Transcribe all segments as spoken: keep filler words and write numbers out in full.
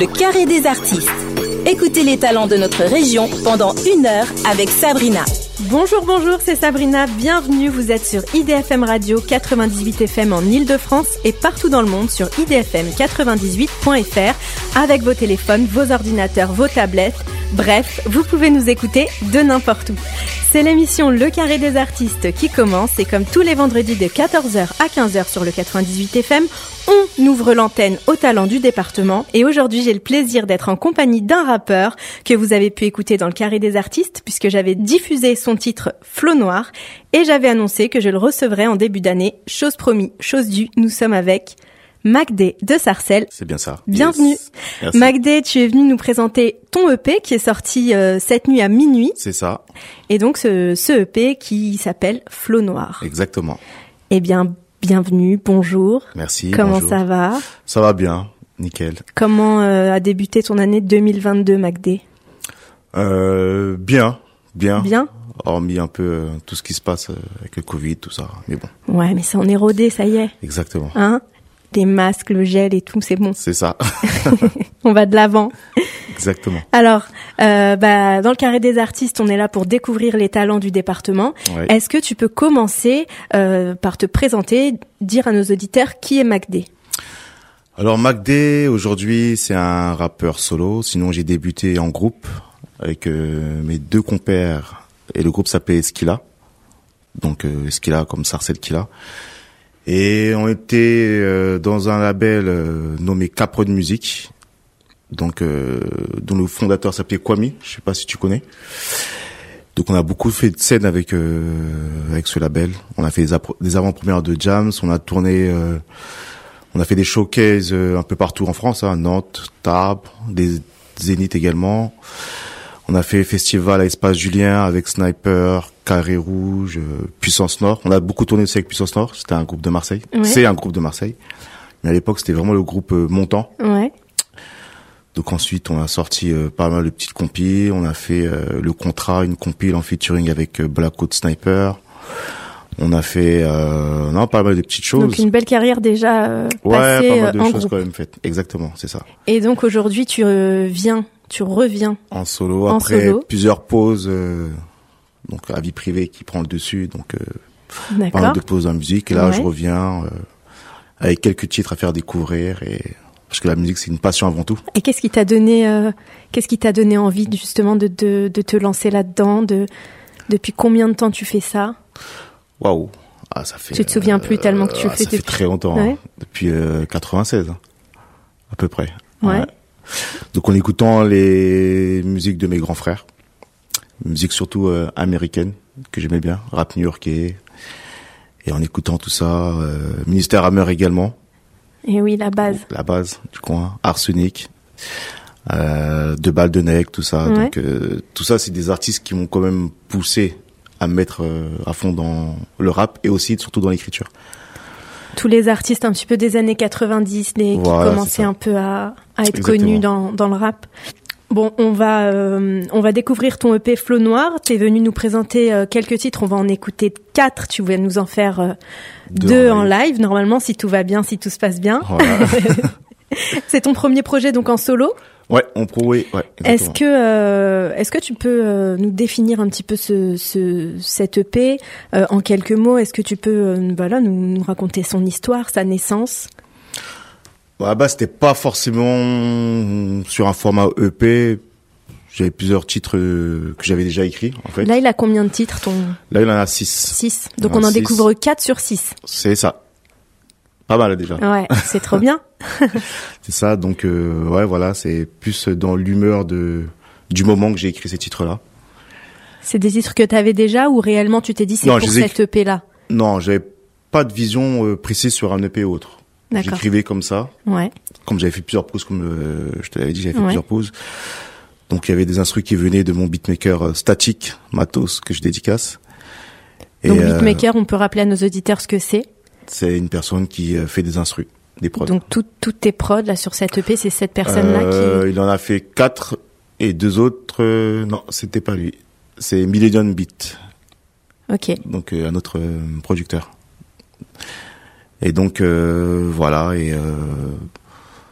Le Carré des artistes. Écoutez les talents de notre région pendant une heure avec Sabrina. Bonjour, bonjour, c'est Sabrina. Bienvenue, vous êtes sur I D F M Radio quatre-vingt-dix-huit F M en Ile-de-France et partout dans le monde sur i d f m quatre-vingt-dix-huit point f r avec vos téléphones, vos ordinateurs, vos tablettes. Bref, vous pouvez nous écouter de n'importe où. C'est l'émission Le Carré des artistes qui commence et comme tous les vendredis de quatorze heures à quinze heures sur le quatre-vingt-dix-huit F M, on ouvre l'antenne aux talents du département et aujourd'hui j'ai le plaisir d'être en compagnie d'un rappeur que vous avez pu écouter dans le Carré des artistes puisque j'avais diffusé son titre Flow Noir et j'avais annoncé que je le recevrais en début d'année. Chose promis, chose due, nous sommes avec Macdé de Sarcelles. C'est bien ça. Bienvenue. Yes. Macdé, tu es venu nous présenter ton E P qui est sorti euh, cette nuit à minuit. C'est ça. Et donc ce, ce E P qui s'appelle Flow Noir. Exactement. Eh bien, bienvenue, bonjour. Merci. Comment bonjour. ça va? Ça va bien, nickel. Comment euh, a débuté ton année deux mille vingt-deux, Macdé? Euh, bien, bien. Bien. Hormis un peu euh, tout ce qui se passe euh, avec le Covid, tout ça. Mais bon. Ouais, mais ça en est rodé, ça y est. Exactement. Hein? Les masques, le gel et tout, c'est bon. C'est ça. On va de l'avant. Exactement. Alors, euh, bah, dans le Carré des artistes, on est là pour découvrir les talents du département. Ouais. Est-ce que tu peux commencer euh, par te présenter, dire à nos auditeurs qui est Macdé? Alors Macdé, aujourd'hui, c'est un rappeur solo. Sinon, j'ai débuté en groupe avec euh, mes deux compères et le groupe s'appelait Esquila. Donc euh, Esquila comme Sarcelles Killa. Et on était euh, dans un label euh, nommé Capron Music, donc euh, dont le fondateur s'appelait Kwame, je sais pas si tu connais. Donc on a beaucoup fait de scènes avec euh, avec ce label. On a fait des, appro- des avant-premières de jams, on a tourné, euh, on a fait des showcases euh, un peu partout en France, hein, Nantes, Tarbes, des Zénith également. On a fait festival à Espace Julien avec Sniper, Carré Rouge, euh, Puissance Nord. On a beaucoup tourné aussi avec Puissance Nord. C'était un groupe de Marseille. Ouais. C'est un groupe de Marseille. Mais à l'époque, c'était vraiment le groupe euh, montant. Ouais. Donc ensuite, on a sorti euh, pas mal de petites compis. On a fait euh, le contrat, une compile en featuring avec euh, Blackout Sniper. On a fait euh, non pas mal de petites choses. Donc une belle carrière déjà euh, ouais, passée pas mal de euh, en choses groupe. quand même faites. Exactement, c'est ça. Et donc aujourd'hui, tu euh, viens, tu reviens. En solo, En après solo. plusieurs pauses, euh, donc la vie privée qui prend le dessus, donc euh, pas D'accord. mal de pauses en musique. Et là, Ouais. je reviens euh, avec quelques titres à faire découvrir, et parce que la musique, c'est une passion avant tout. Et qu'est-ce qui t'a donné, euh, qu'est-ce qui t'a donné envie justement de, de, de te lancer là-dedans? De depuis combien de temps tu fais ça? Waouh, ah ça fait. Tu te souviens plus tellement que tu ah, le fais ça fait depuis- très longtemps, Ouais. hein, depuis euh, quatre-vingt-seize, hein, à peu près. Ouais. Donc en écoutant les musiques de mes grands frères, musique surtout euh, américaine que j'aimais bien, rap new-yorkais, et en écoutant tout ça, euh, Ministère Hammer également, Et oui, la base. la base du coin, Arsenic, euh, Deux Balles de Nec, tout ça. Ouais. Donc euh, tout ça, c'est des artistes qui m'ont quand même poussé à me mettre euh, à fond dans le rap et aussi surtout dans l'écriture. Tous les artistes un petit peu des années quatre-vingt-dix, les, qui Voilà, c'est commençaient ça. un peu à, à être Exactement. connus dans, dans le rap. Bon, on va euh, on va découvrir ton E P Flow Noir. T'es venu nous présenter euh, quelques titres. On va en écouter quatre. Tu vas nous en faire euh, deux, Deux en en live. Normalement, si tout va bien, si tout se passe bien. Voilà. C'est ton premier projet donc en solo. Ouais, on pro, oui, ouais. Est-ce exactement. que euh, est-ce que tu peux euh, nous définir un petit peu ce, ce cet E P euh, en quelques mots? Est-ce que tu peux euh, voilà nous, nous raconter son histoire, sa naissance? Bon, à la base, c'était pas forcément sur un format E P. J'avais plusieurs titres euh, que j'avais déjà écrits, en fait. Là, il a combien de titres ton Là, il en a six. six. Donc Il en on a en six. découvre quatre sur six. C'est ça. Pas mal, déjà. Ouais, c'est trop bien. C'est ça. Donc, euh, ouais, voilà, c'est plus dans l'humeur de du moment que j'ai écrit ces titres-là. C'est des titres que tu avais déjà ou réellement tu t'es dit c'est Non, pour je les ai cet E P là? Non, j'avais pas de vision euh, précise sur un E P ou autre. D'accord. J'écrivais comme ça. Ouais. Comme j'avais fait plusieurs pauses, comme euh, je te l'avais dit, j'avais fait Ouais. plusieurs pauses. Donc il y avait des instrus qui venaient de mon beatmaker euh, statique, Matos, que je dédicace. Et, Donc euh, beatmaker, on peut rappeler à nos auditeurs ce que c'est. c'est une personne qui euh, fait des instrus, des prods. Donc tout, toutes tes prods là sur cette E P, c'est cette personne là Euh, qui. Il en a fait quatre et deux autres. Euh, non, c'était pas lui. C'est Millennium Beat, Ok. donc euh, un autre euh, producteur. Et donc euh, voilà. Et euh,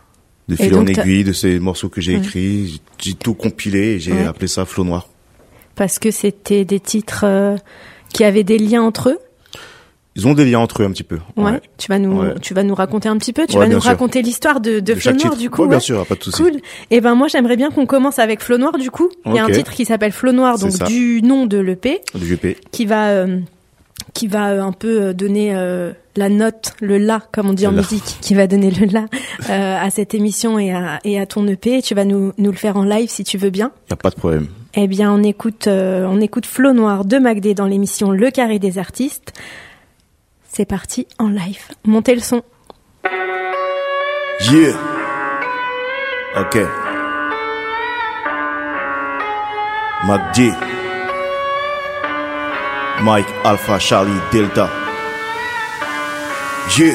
De fil en aiguille, de ces morceaux que j'ai ouais. écrits, j'ai tout compilé et j'ai ouais. appelé ça Flow Noir. Parce que c'était des titres euh, qui avaient des liens entre eux. Ils ont des liens entre eux un petit peu. Ouais. ouais. Tu vas nous, ouais. tu vas nous raconter un petit peu. Tu ouais, vas nous sûr. raconter l'histoire de, de, de Flow Noir du coup. Ouais, ouais. bien sûr, pas de souci. Cool. Et ben moi j'aimerais bien qu'on commence avec Flow Noir du coup. Okay. Il y a un titre qui s'appelle Flow Noir, donc ça. du nom de l'E P. Du E P. Qui va, euh, qui va euh, un peu donner euh, la note, le la, comme on dit en musique, qui va donner le la euh, à cette émission et à, et à ton E P. Tu vas nous, nous le faire en live si tu veux bien. Y a pas de problème. Eh bien, on écoute, euh, on écoute Flow Noir de Mac D dans l'émission Le Carré des Artistes. C'est parti en live. Montez le son. Yeah. Ok. Mac D. Mike Alpha Charlie Delta. Yeah.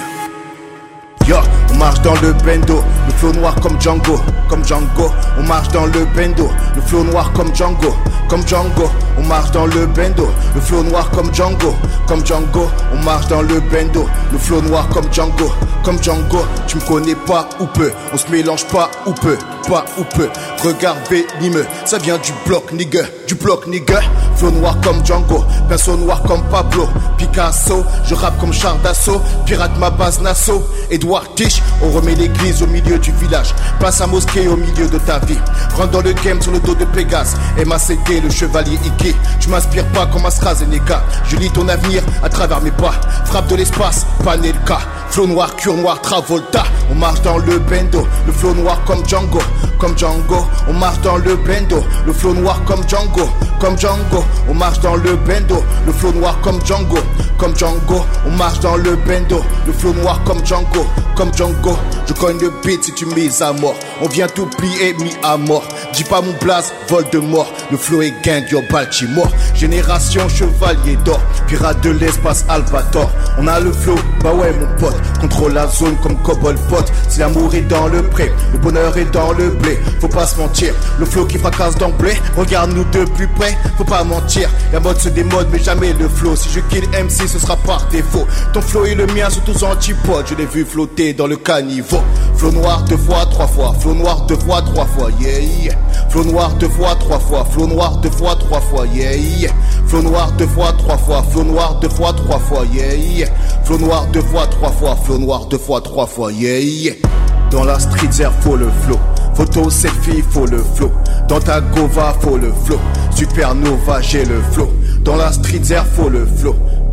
Yo, on marche dans le bendo, le flow noir comme Django, comme Django. On marche dans le bendo, le flow noir comme Django, comme Django. On marche dans le bendo, le flow noir comme Django, comme Django. On marche dans le bendo, le flow noir comme Django, comme Django. Tu me connais pas ou peu, on se mélange pas ou peu, pas ou peu. Regarde venimeux, ça vient du bloc nigga, du bloc nigga. Flow noir comme Django, pinceau noir comme Pablo Picasso. Je rappe comme Char d'assaut, pirate ma base Nassau. Edouard Tisch, on remet l'église au milieu du village. Place à mosquée au milieu de ta vie. Rentre dans le game sur le dos de Pégase. M A C D, le chevalier Ike. Je m'inspire pas comme AstraZeneca. Je lis ton avenir à travers mes pas. Frappe de l'espace, Panelka. Flow noir, cure noir, Travolta. On marche dans le bendo, le flow noir comme Django, comme Django. On marche dans le bendo, le flow noir comme Django, comme Django. On marche dans le bendo, le flow noir comme Django, comme Django. On marche dans le bendo, le flow noir comme Django, comme Django. Je cogne le beat si tu mises à mort. On vient tout plier, mis à mort. Dis pas mon blaze, vol de mort. Le flow est gain, Dio Baltimore. Génération chevalier d'or, pirate de l'espace Albator. On a le flow, bah ouais mon pote. Contrôle la zone comme Cobol Pot. Si l'amour est dans le pré, le bonheur est dans le blé. Faut pas se mentir, le flow qui fracasse d'emblée. Regarde-nous de plus près, faut pas mentir. La mode se démode mais jamais le flow. Si je kill M C ce sera par défaut. Ton flow et le mien sont tous antipodes. Je l'ai vu flotter dans le caniveau. Flow noir deux fois, trois fois. Flow noir deux fois, trois fois, yeah, yeah. Flow noir deux fois, trois fois. Flow noir deux fois, trois fois, yeah, yeah. Flow noir deux fois, trois fois. Flow noir deux fois, trois fois, yeah, yeah. Flow noir deux fois, trois fois. Flow noir deux fois, trois fois, yeah, yeah. Dans la street air, faut le flow. Photo, selfie, faut le flow. Dans ta gova, faut le flow. Supernova, j'ai le flow. Dans la street air, faut le flow.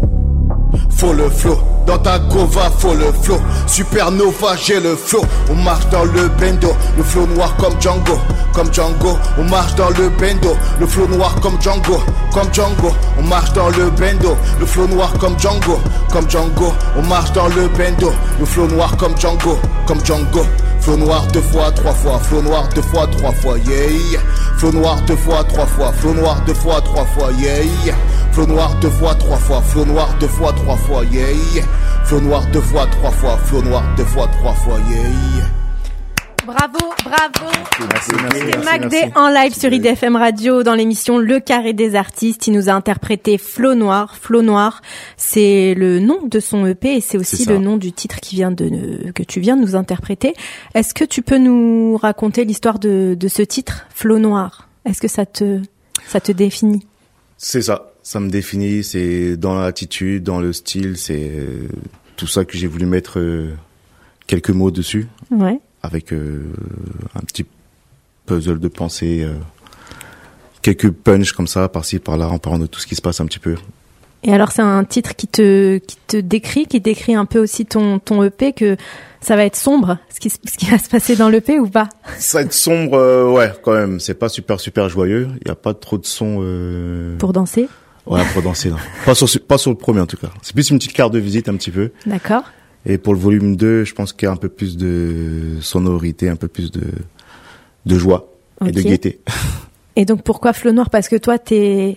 Faut le flow. Dans ta gova, faut le flow. Supernova, j'ai le flow. On marche dans le bendo, le flow noir comme Django, comme Django. On marche dans le bendo, le flow noir comme Django, comme Django. On marche dans le bendo, le flow noir comme Django, comme Django. On marche dans le bendo, le flow noir comme Django, comme Django. Flow noir deux fois, trois fois, flow noir deux fois, trois fois, yeah, yeah. Flow noir deux fois, trois fois, flow noir deux fois, trois fois, yeah, yeah. Flow noir deux fois, trois fois, flow noir deux fois, trois fois, yeah, yeah. Flow noir deux fois, trois fois, flow noir deux fois, trois fois, yeah, yeah. Bravo, bravo. Merci, merci, C'était merci, Mac D merci. en live sur I D F M Radio dans l'émission Le Carré des Artistes. Il nous a interprété Flow Noir. Flow Noir, c'est le nom de son E P et c'est aussi C'est le nom du titre qui vient de, que tu viens de nous interpréter. Est-ce que tu peux nous raconter l'histoire de, de ce titre, Flow Noir? Est-ce que ça te, ça te définit? C'est ça. Ça me définit. C'est dans l'attitude, dans le style. C'est euh, tout ça que j'ai voulu mettre euh, quelques mots dessus. Ouais. Avec euh, un petit puzzle de pensée, euh, quelques punchs comme ça, par-ci, par-là, en parlant de tout ce qui se passe un petit peu. Et alors, c'est un titre qui te, qui te décrit, qui décrit un peu aussi ton, ton E P, que ça va être sombre, ce qui, ce qui va se passer dans l'E P ou pas? Ça va être sombre, euh, ouais, quand même. C'est pas super, super joyeux. Il y a pas trop de son. Euh... Pour danser? Ouais, pour danser, non. Pas sur, pas sur le premier, en tout cas. C'est plus une petite carte de visite, un petit peu. D'accord. Et pour le volume deux, je pense qu'il y a un peu plus de sonorité, un peu plus de, de joie et okay. de gaieté. Et donc, pourquoi Flow Noir? Parce que toi, t'es...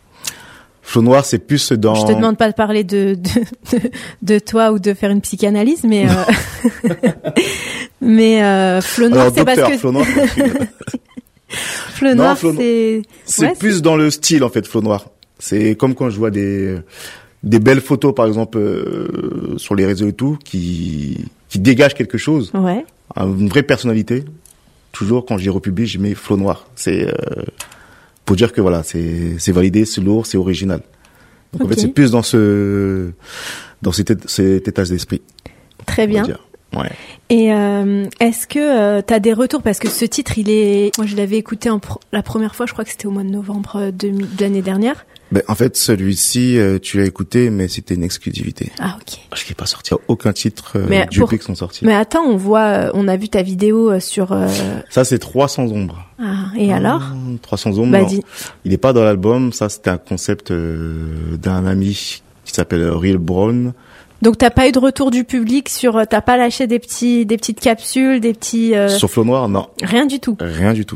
Flow Noir, c'est plus dans... Je te demande pas de parler de, de, de, de toi ou de faire une psychanalyse, mais, euh... mais, euh, Flow Noir, Alors, c'est docteur, parce que... Flow Noir, Flow Noir, Flow... c'est... C'est ouais, plus c'est... dans le style, en fait, Flow Noir. C'est comme quand je vois des, des belles photos, par exemple, euh, sur les réseaux et tout, qui, qui dégagent quelque chose. Ouais. une vraie personnalité. Toujours quand je dis Republique, je mets Flow Noir. C'est euh, pour dire que voilà, c'est c'est validé, c'est lourd, c'est original. Donc okay. En fait, c'est plus dans ce dans cet, cet état d'esprit. Très bien. Ouais. Et euh, est-ce que euh, tu as des retours, parce que ce titre, il est, moi je l'avais écouté en pro... la première fois, je crois que c'était au mois de novembre de, de l'année dernière. Ben, en fait, celui-ci, euh, tu l'as écouté, mais c'était une exclusivité. Ah, ok. Je n'ai pas sorti aucun titre euh, du pour... qui sont sortis. Mais attends, on voit, on a vu ta vidéo sur... Euh... Ça, c'est trois cents ombres. Ah, et ah, alors trois cents ombres, bah, dis... il n'est pas dans l'album. Ça, c'était un concept euh, d'un ami qui s'appelle Real Brown. Donc t'as pas eu de retour du public sur, t'as pas lâché des petits, des petites capsules, des petits... Euh... Sur Flow Noir, non. Rien du tout. Rien du tout.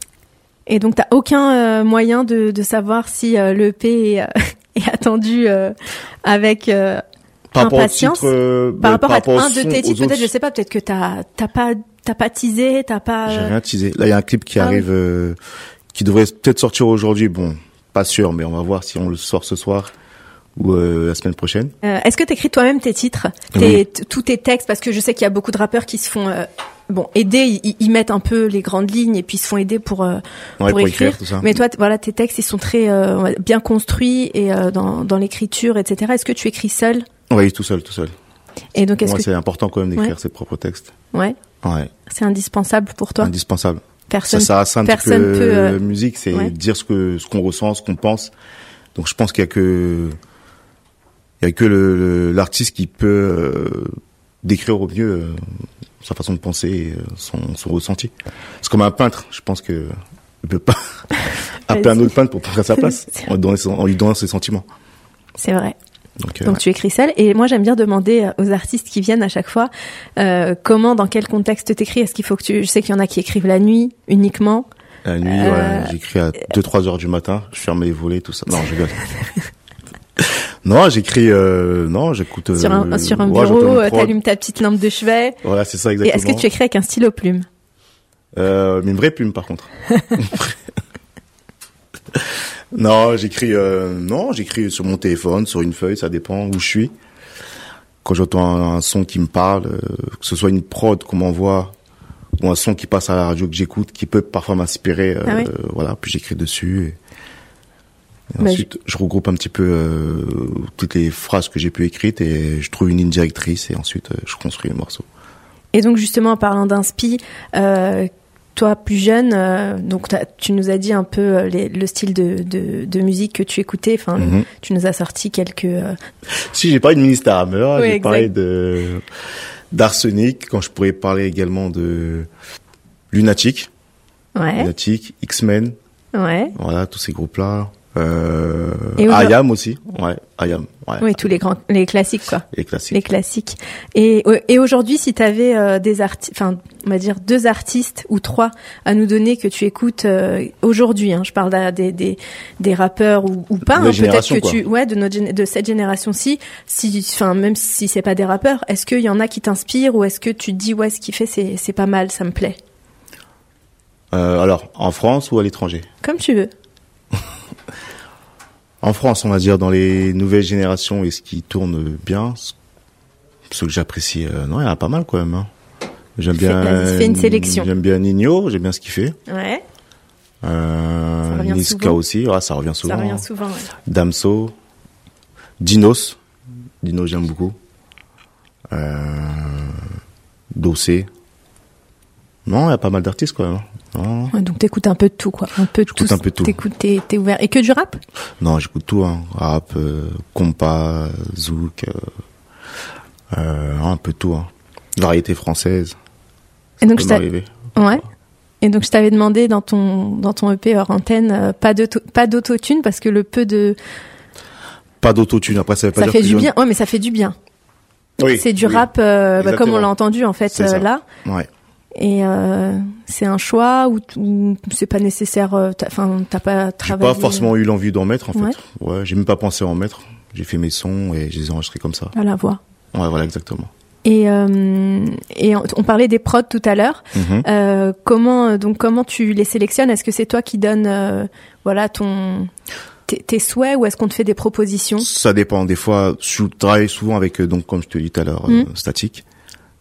Et donc t'as aucun euh, moyen de, de savoir si euh, l'E P est, euh, est attendu euh, avec euh, par impatience. Rapport au titre, euh, par rapport par à rapport un de tes titres, peut-être, je sais pas, peut-être que t'as t'as pas t'as pas teasé, t'as pas. J'ai rien teasé. Là, il y a un clip qui ah, arrive, oui. euh, qui devrait peut-être sortir aujourd'hui. Bon, pas sûr, mais on va voir si on le sort ce soir ou euh, la semaine prochaine. Euh, est-ce que t'écris toi-même tes titres, tes, oui. t- tous tes textes, parce que je sais qu'il y a beaucoup de rappeurs qui se font euh, bon aider, ils, ils mettent un peu les grandes lignes et puis ils se font aider pour euh, ouais, pour, pour écrire. écrire tout ça. Mais toi, t- voilà, tes textes ils sont très euh, bien construits et euh, dans dans l'écriture, et cetera. Est-ce que tu écris seul? Oui, tout seul, tout seul. Et donc est-ce Moi, que c'est important quand même d'écrire ouais. ses propres textes. Ouais. Ouais. C'est indispensable pour toi. Indispensable. Personne. Ça sert à ça un personne petit peu. peut. Euh... Musique, c'est ouais. dire ce que ce qu'on ressent, ce qu'on pense. Donc je pense qu'il y a que il y a que le, le l'artiste qui peut euh, décrire au mieux euh, sa façon de penser, et, euh, son son ressenti. C'est comme un peintre. Je pense que il peut pas appeler un autre peintre pour prendre sa place en lui donnant ses, en lui donnant ses sentiments. C'est vrai. Donc, euh, Donc ouais. tu écris seul. Et moi j'aime bien demander aux artistes qui viennent à chaque fois euh, comment, dans quel contexte t'écris. Est-ce qu'il faut que tu... Je sais qu'il y en a qui écrivent la nuit uniquement. La nuit, euh... ouais, j'écris à deux trois heures du matin. Je ferme les volets, tout ça. Non, je rigole. Non, j'écris. Euh, non, j'écoute. Euh, sur un sur un ouais, bureau, t'allumes ta petite lampe de chevet. Voilà, c'est ça exactement. Et est-ce que tu écris avec un stylo plume? Euh, mais une vraie plume, par contre. Non, j'écris. Euh, non, j'écris sur mon téléphone, sur une feuille, ça dépend où je suis. Quand j'entends un, un son qui me parle, euh, que ce soit une prod qu'on m'envoie ou un son qui passe à la radio que j'écoute, qui peut parfois m'inspirer. Euh, ah oui. euh, voilà, puis j'écris dessus. Et... Et bah, ensuite, je... je regroupe un petit peu euh, toutes les phrases que j'ai pu écrites et je trouve une ligne directrice et ensuite euh, je construis le morceau. Et donc justement, en parlant d'inspi, euh, toi plus jeune, euh, donc tu nous as dit un peu euh, les, le style de, de, de musique que tu écoutais. Enfin, mm-hmm. tu nous as sorti quelques. Euh... Si j'ai parlé de Minister Hammer, oui, j'ai exact. parlé de d'Arsenic, quand je pourrais parler également de Lunatic, ouais. Lunatic, X-Men, ouais. Voilà tous ces groupes-là. Euh, et I A M aussi, ouais, I A M, ouais. Oui, tous les grands, les classiques, quoi. Les classiques. Les classiques. Et, et aujourd'hui, si t'avais euh, des artistes, enfin, on va dire deux artistes ou trois à nous donner que tu écoutes euh, aujourd'hui, hein, je parle des, des, des rappeurs ou, ou pas, hein, peut-être que quoi. tu, ouais, de notre, de cette génération-ci, si, enfin, même si c'est pas des rappeurs, est-ce qu'il y en a qui t'inspirent ou est-ce que tu te dis, ouais, ce qu'il fait, c'est, c'est pas mal, ça me plaît? Euh, alors, en France ou à l'étranger? Comme tu veux. En France, on va dire dans les nouvelles générations et ce qui tourne bien, ce que j'apprécie, euh, non, il y en a pas mal quand même. Hein. J'aime bien. Vas-y, fais une sélection. J'aime bien Nino, j'aime bien ce qu'il fait. Ouais. Euh, Niska aussi, ouais, ça revient souvent. Ça revient souvent. Ouais. Damso, Dinos, Dinos j'aime beaucoup. Euh, Dossé. Non, il y a pas mal d'artistes quand même. Non. Ouais, donc t'écoutes un peu de tout, quoi. Un peu de tout. un peu de tout. T'écoutes, t'es, t'es ouvert. Et que du rap? Non, j'écoute tout, hein. Rap, euh, compas, zouk, euh, euh, un peu de tout, hein. Variété française. Et donc je t'avais, ouais. Et donc je t'avais demandé dans ton dans ton E P hors antenne, euh, pas de pas d'autotune parce que le peu de. Pas d'autotune. Après ça veut pas ça dire fait que du je... bien. Ouais, mais ça fait du bien. Oui. C'est du oui. rap, euh, bah, comme on l'a entendu en fait euh, là. Ouais. Et euh, c'est un choix ou, ou c'est pas nécessaire. Enfin, t'as, t'as pas travaillé. J'ai pas forcément eu l'envie d'en mettre en ouais. fait. Ouais, j'ai même pas pensé à en mettre. J'ai fait mes sons et je les ai enregistrés comme ça. À la voix. Ouais, voilà, exactement. Et euh, et on, on parlait des prods tout à l'heure. Mm-hmm. Euh, comment donc comment tu les sélectionnes? Est-ce que c'est toi qui donnes euh, voilà ton tes, tes souhaits ou est-ce qu'on te fait des propositions? Ça dépend. Des fois, je travaille souvent avec donc comme je te dis tout à l'heure, mm. euh, Statique.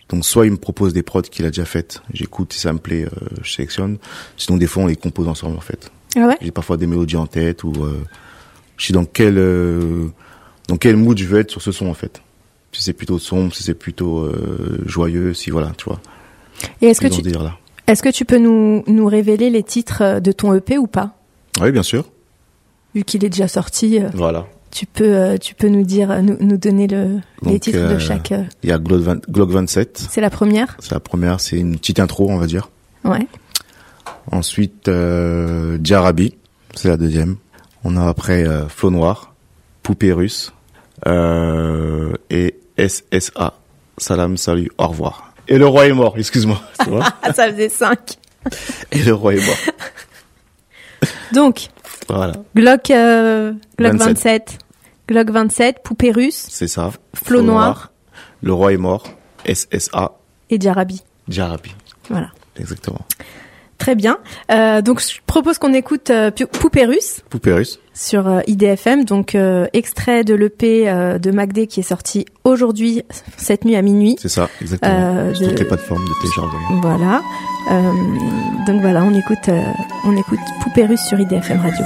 Donc soit il me propose des prods qu'il a déjà faites, j'écoute si ça me plaît, euh, je sélectionne. Sinon des fois on les compose ensemble en fait. Ah ouais? J'ai parfois des mélodies en tête ou euh, je sais dans quel euh, dans quel mood je veux être sur ce son en fait. Si c'est plutôt sombre, si c'est plutôt euh, joyeux, si voilà, tu vois. Et est-ce que tu là. est-ce que tu peux nous nous révéler les titres de ton E P ou pas? Oui, bien sûr. Vu qu'il est déjà sorti. Euh... Voilà. Tu peux, euh, tu peux nous dire, nous, nous donner le, Donc, les titres euh, de chaque. Euh... Il y a Glock, vingt, Glock vingt-sept. C'est la première. C'est la première, c'est une petite intro, on va dire. Ouais. Ensuite, euh, Djarabi, c'est la deuxième. On a après euh, Flow Noir, Poupée Russe euh, et S S A. Salam, salut, au revoir. Et le roi est mort, excuse-moi. Tu vois. Ça faisait cinq. Et le roi est mort. Donc. Voilà. Glock, euh, Glock vingt-sept. vingt-sept. Glock vingt-sept, Poupée Russe. C'est ça. Flow Noir. Noir. Le roi est mort. S S A. Et Djarabi. Djarabi. Voilà. Exactement. Très bien. Euh, donc, je propose qu'on écoute euh, Poupée Russe. Poupée Russe. Sur euh, I D F M. Donc, euh, extrait de l'E P euh, de Mac D qui est sorti aujourd'hui, cette nuit à minuit. C'est ça, exactement. Euh, Sur de... toutes les plateformes de téléchargement. Voilà. Euh, donc voilà, on écoute, euh, on écoute Poupée Russe sur I D F M Radio.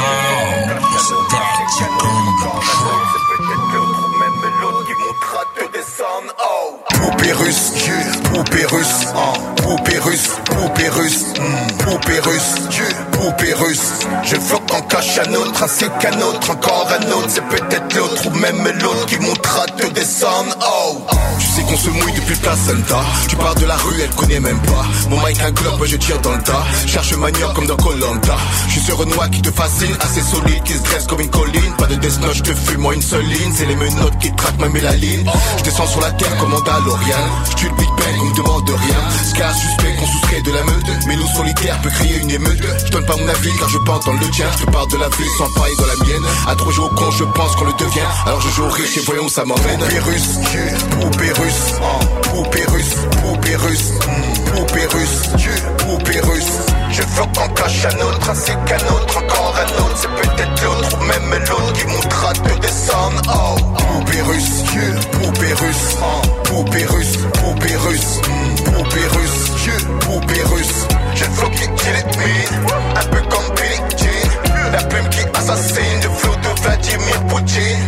Poupée russe, poupée russe, poupée russe, poupée russe, poupée russe, poupée russe. Je flotte en cache un autre, ainsi qu'un autre, encore un autre. C'est peut-être l'autre ou même l'autre qui montera te descendre. Oh, tu sais qu'on se mouille depuis le placenta. Tu pars de la rue, elle connaît même pas. Mon mic un globe, moi je tire dans le tas. Cherche manière comme dans Koh-Lanta. Je suis ce Renoir qui te fascine, assez solide, qui se dresse comme une colline. Pas de death note, je te fume, moi une seule ligne. C'est les menottes qui traquent ma mélaline. Je descends sur la terre comme Mandalorian. Je tue le Big Bang, on me demande rien. Scar suspect qu'on soustrait de la meute. Mais loup solitaire peut créer une émeute. Je donne pas mon avis car je pense dans le tien. Je te parle de la vie sans pareil dans la mienne. À trop jouer au con, je pense qu'on le devient. Alors je joue au riche et voyons où ça m'emmène. Poupée russe, poupée russe, poupée russe, poupée russe, poupée russe, poupée russe. Je flotte en cache un autre, ainsi qu'un autre, encore un autre. C'est peut-être l'autre ou même l'autre qui montera te descendre. Oh, poupée russe, poupée russe, poupée russe, poupée russe, poupée russe, poupée russe. Je flotte qui kill it me, un peu comme Billie Jean. La plume qui assassine, le flow de Vladimir Poutine.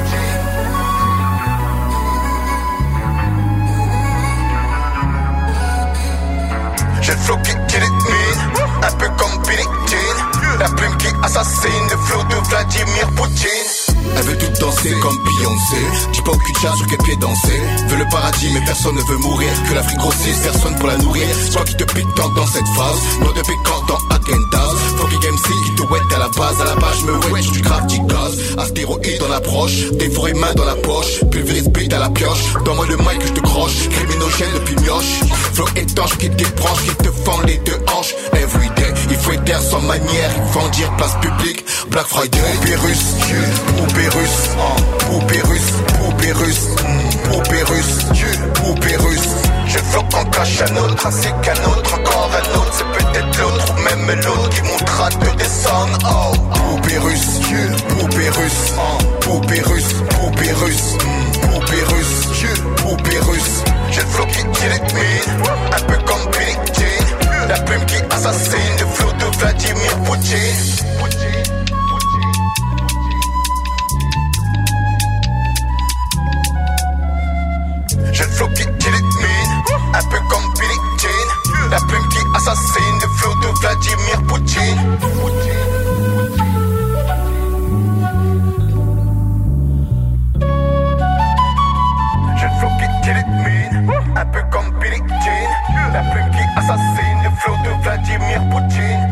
Je flotte qui kill it me, un peu comme Billie Jean. La plume qui assassine, le flow de Vladimir Poutine. Elle veut tout danser comme Beyoncé. Dis pas aucune chat sur quel pied danser. Veut le paradis mais personne ne veut mourir. Que l'Afrique grossisse, personne pour la nourrir. Soit qui te pique tant dans cette phase. Non de piquant dans Agendas. Fucking M C qui te wet à la base. À la base je me wet, je du grave du gaz. Astéroïde dans l'approche. Des forêts mains dans la poche. Pulvérise beat à la pioche. Dans-moi le mic que je te croche. Criminogène depuis mioche. Flow étanche qui débranche. Qui te fend les deux hanches. Everyday, il faut être sans manière. Il faut en dire place publique. Black Friday. Poupée russe, poupée russe, poupée russe, poupée russe, poupée russe, poupée russe. Je flotte en cache un autre, ainsi qu'un autre, encore un autre. C'est peut-être l'autre ou même l'autre qui montera te descendre. Oh, poupée russe, poupée russe, poupée russe, poupée russe, poupée russe, poupée russe. Je flotte qui kill it me, un peu comme Billie Jean. La plume qui assassine, le flow de Vladimir Poutine. Je flotte qui kill it me, un peu comme Billie Jean. La plume qui assassine, le flow de Vladimir Poutine. Je flotte qui kill it me, un peu comme Billie Jean. La plume qui assassine, le flow de Vladimir Poutine.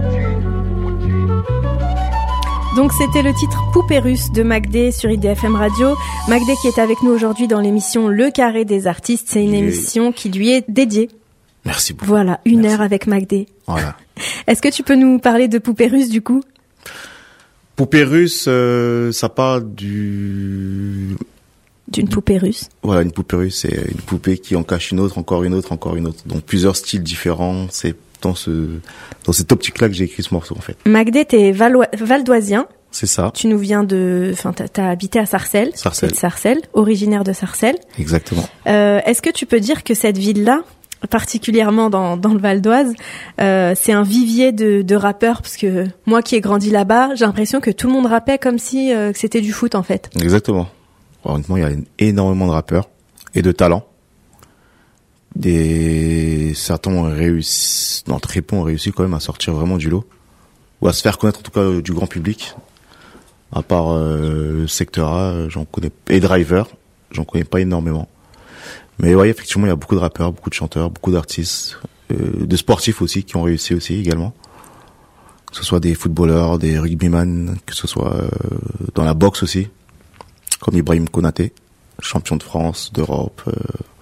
Donc c'était le titre Poupée Russe de Mac D sur I D F M Radio. Mac D qui est avec nous aujourd'hui dans l'émission Le Carré des Artistes. C'est une Oui. émission qui lui est dédiée. Merci beaucoup. Voilà, une Merci. heure avec Mac D. Voilà. Est-ce que tu peux nous parler de Poupée Russe du coup? Poupée russe, euh, ça parle du... D'une poupée russe. Voilà, une poupée russe, c'est une poupée qui en cache une autre, encore une autre, encore une autre. Donc plusieurs styles différents. C'est dans ce dans cette optique-là que j'ai écrit ce morceau en fait. Mac D, t'es valo- valdoisien. C'est ça. Tu nous viens de, enfin, t'as, t'as habité à Sarcelles. Sarcelles. C'est de Sarcelles, originaire de Sarcelles. Exactement. Euh, est-ce que tu peux dire que cette ville-là, particulièrement dans, dans le Val d'Oise, euh, c'est un vivier de, de rappeurs, parce que moi qui ai grandi là-bas, j'ai l'impression que tout le monde rappait comme si euh, que c'était du foot en fait. Exactement. Honnêtement, il y a énormément de rappeurs et de talents. Des certains ont réussi, non, très peu ont réussi quand même à sortir vraiment du lot ou à se faire connaître en tout cas euh, du grand public. À part euh, le secteur A, j'en connais et Driver, j'en connais pas énormément. Mais ouais, effectivement, il y a beaucoup de rappeurs, beaucoup de chanteurs, beaucoup d'artistes, euh, de sportifs aussi qui ont réussi aussi également. Que ce soit des footballeurs, des rugbyman, que ce soit euh, dans la boxe aussi, comme Ibrahim Konaté, champion de France, d'Europe, euh,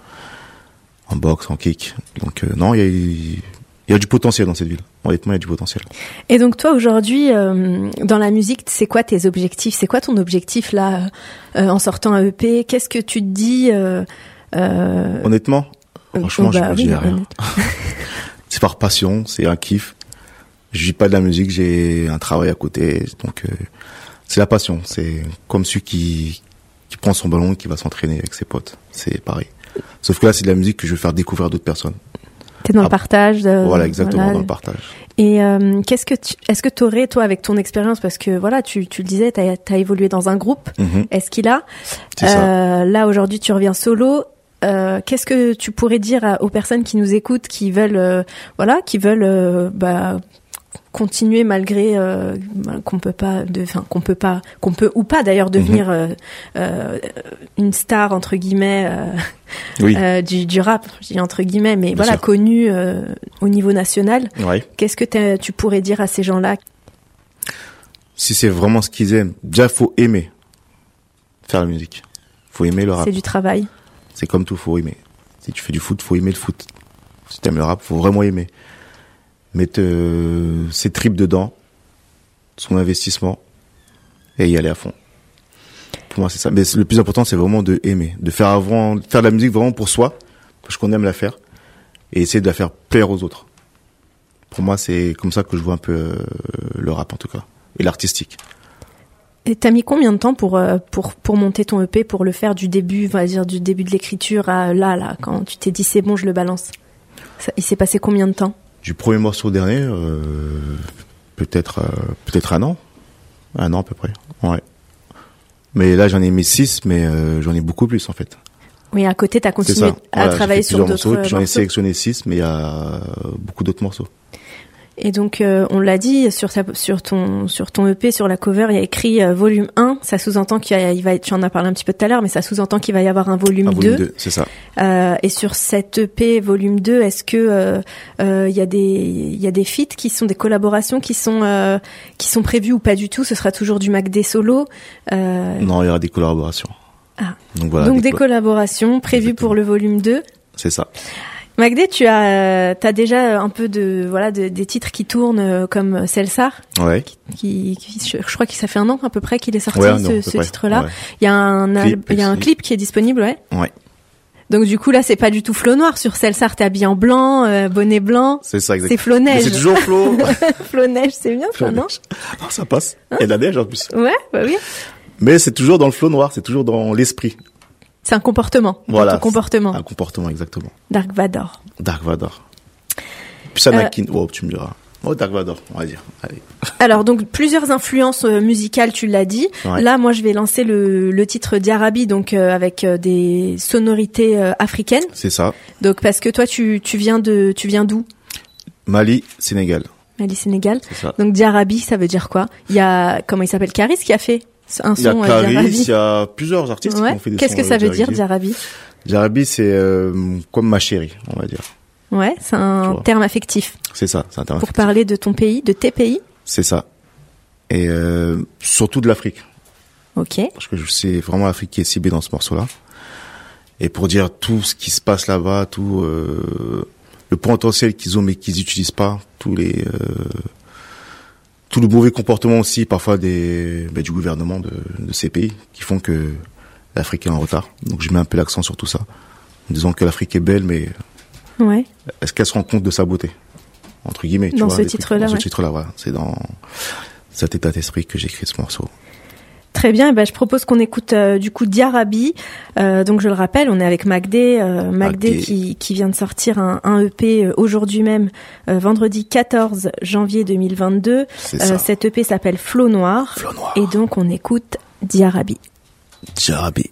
en boxe, en kick. Donc euh, non, il y a, il y a du potentiel dans cette ville. Honnêtement, il y a du potentiel. Et donc toi aujourd'hui, euh, dans la musique, c'est quoi tes objectifs? C'est quoi ton objectif là, euh, en sortant un E P? Qu'est-ce que tu te dis euh, euh... Honnêtement, franchement, oh, bah, je me oui, dis rien. C'est par passion, c'est un kiff. Je vis pas de la musique, j'ai un travail à côté, donc euh, c'est la passion. C'est comme celui qui qui prend son ballon et qui va s'entraîner avec ses potes. C'est pareil. Sauf que là, c'est de la musique que je veux faire découvrir à d'autres personnes. T'es dans ah, le partage. De, voilà, exactement, voilà. dans le partage. Et euh, qu'est-ce que tu, est-ce que t'aurais, toi, avec ton expérience, parce que voilà, tu, tu le disais, t'as, t'as évolué dans un groupe. Mm-hmm. Est-ce qu'il a C'est ça. Euh, là, aujourd'hui, tu reviens solo. Euh, qu'est-ce que tu pourrais dire à, aux personnes qui nous écoutent, qui veulent, euh, voilà, qui veulent, euh, bah, continuer malgré euh, qu'on peut pas, enfin qu'on peut pas, qu'on peut ou pas d'ailleurs devenir mm-hmm. euh, euh, une star entre guillemets euh, oui. euh, du, du rap, je dis entre guillemets, mais Bien voilà, sûr. connu euh, au niveau national. Ouais. Qu'est-ce que tu pourrais dire à ces gens-là? Si c'est vraiment ce qu'ils aiment, déjà faut aimer faire la musique. Faut aimer le rap. C'est du travail. C'est comme tout, faut aimer. Si tu fais du foot, faut aimer le foot. Si t'aimes le rap, faut vraiment aimer. Mettre euh, ses tripes dedans, son investissement, et y aller à fond. Pour moi, c'est ça. Mais le plus important, c'est vraiment de aimer, de faire avant, faire de la musique vraiment pour soi, parce qu'on aime la faire, et essayer de la faire plaire aux autres. Pour moi, c'est comme ça que je vois un peu euh, le rap en tout cas, et l'artistique. Et t'as mis combien de temps pour euh, pour pour monter ton E P, pour le faire du début, on va dire du début de l'écriture à là là, quand tu t'es dit c'est bon, je le balance. Ça, il s'est passé combien de temps? Du premier morceau au dernier, euh, peut-être euh, peut-être un an, un an à peu près. Ouais. Mais là j'en ai mis six, mais euh, j'en ai beaucoup plus en fait. Oui, à côté t'as continué à voilà, travailler j'ai fait sur d'autres morceaux, puis j'en ai morceaux. sélectionné six, mais il y a beaucoup d'autres morceaux. Et donc euh, on l'a dit sur ta, sur ton sur ton E P, sur la cover, il y a écrit euh, volume un, ça sous-entend qu'il y a, il va être, tu en as parlé un petit peu tout à l'heure, mais ça sous-entend qu'il va y avoir un volume Un deux. volume deux, c'est ça. Euh, et sur cet E P volume deux, est-ce que euh, euh, il y a des il y a des feats qui sont des collaborations qui sont euh, qui sont prévues ou pas du tout? Ce sera toujours du Mac D solo. Euh... Non, il y aura des collaborations. Ah. Donc voilà. Donc des, des co- collaborations prévues Exactement. pour le volume deux. C'est ça. Magdé, tu as euh, t'as déjà un peu de voilà de, des titres qui tournent euh, comme Celsar, Ouais. qui, qui je, je crois que ça fait un an à peu près qu'il est sorti Ouais, un an, à ce, peu ce près. titre-là. Ouais. Il y a un al- Clip il y a un aussi. clip qui est disponible, ouais. Ouais. Donc du coup là c'est pas du tout Flo Noir sur Celsar, t'es habillé en blanc, euh, bonnet blanc. C'est ça, C'est exactement. Flo Mais Neige. c'est toujours Flo. Flo Neige, c'est bien ça, non? Ah, ça passe. Il y a de la neige en plus. Ouais, bah oui. Mais c'est toujours dans le flow noir, c'est toujours dans l'esprit. C'est un comportement. Voilà. Ton comportement. Un comportement, exactement. Dark Vador. Dark Vador. Puis Anakin. Oh, tu me diras. Oh, Dark Vador, on va dire. Allez. Alors donc plusieurs influences euh, musicales, tu l'as dit. Ouais. Là, moi, je vais lancer le, le titre Diarabi, donc euh, avec euh, des sonorités euh, africaines. C'est ça. Donc parce que toi, tu tu viens de tu viens d'où? Mali, Sénégal. Mali, Sénégal. C'est ça. Donc Diarabi, ça veut dire quoi? Il y a comment il s'appelle, Caris qui a fait un Il y a son euh, Caris, Diarabi. il y a plusieurs artistes Ouais. qui ont fait des Qu'est-ce sons, que ça euh, veut dire Diarabi. Diarabi? Diarabi, c'est euh, comme ma chérie, on va dire. Ouais, c'est Tu un vois. terme affectif C'est ça, c'est un terme pour affectif. parler de ton pays, de tes pays. C'est ça. Et euh, surtout de l'Afrique. Ok. Parce que c'est vraiment l'Afrique qui est ciblée dans ce morceau-là. Et pour dire tout ce qui se passe là-bas, tout euh, le potentiel qu'ils ont mais qu'ils n'utilisent pas, tous les euh, tout le mauvais comportement aussi parfois des bah, du gouvernement de, de ces pays qui font que l'Afrique est en retard. Donc je mets un peu l'accent sur tout ça, en disant que l'Afrique est belle, mais Ouais. est-ce qu'elle se rend compte de sa beauté, entre guillemets, tu Dans vois, ce des- titre-là, dans ouais. ce titre-là, voilà. C'est dans cet état d'esprit que j'écris ce morceau. Très bien, eh ben, je propose qu'on écoute euh, du coup Diarabi. Euh, donc je le rappelle, on est avec Magdé, euh, Magdé qui, qui vient de sortir un, un E P euh, aujourd'hui même, euh, vendredi quatorze janvier deux mille vingt-deux. Euh, cet E P s'appelle Flow Noir. Flow Noir. Et donc on écoute Diarabi. Diarabi.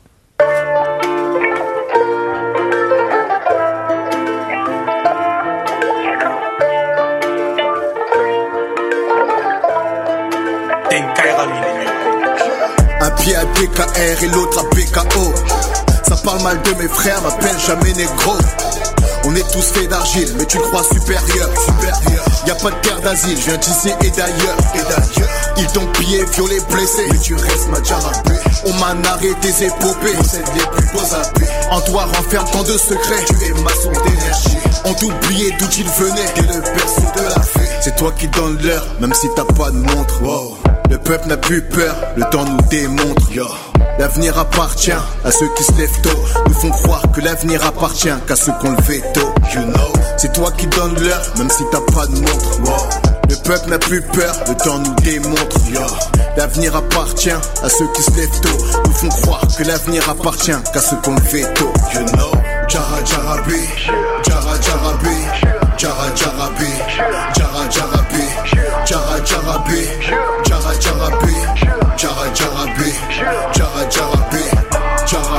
Un pied à B K R et l'autre à B K O. Ça parle mal de mes frères, m'appelle jamais négro. On est tous faits d'argile, mais tu le crois supérieur, supérieur. Y'a pas de terre d'asile, je viens d'ici et d'ailleurs, et d'ailleurs. Ils t'ont pillé, violé, blessé, mais tu restes ma Diarabi. On m'a narré tes épopées, c'est les plus beaux habits. En toi renferme tant de secrets, tu es ma source d'énergie. On t'oubliait d'où il venait, t'es le berceau de la fée. C'est toi qui donne l'heure, même si t'as pas de montre. Wow. Le peuple n'a plus peur, le temps nous démontre. Yo. L'avenir appartient à ceux qui se lèvent tôt. Nous font croire que l'avenir appartient qu'à ceux qu'on le veto. You know. C'est toi qui donne l'heure, même si t'as pas de montre. Wow. Le peuple n'a plus peur, le temps nous démontre. Yo. L'avenir appartient à ceux qui se lèvent tôt. Nous font croire que l'avenir appartient qu'à ceux qu'on le veto. You know. Jara Diarabi, Jara Diarabi, Jara Diarabi, Jara Diarabi, Jara Diarabi, Jara Diarabi, Jara Diarabi, Jara Diarabi, Jara,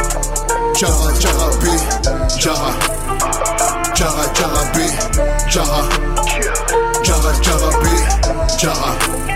Jara Diarabi, Jara, Jara Diarabi, Jara, Jara Diarabi, Jara,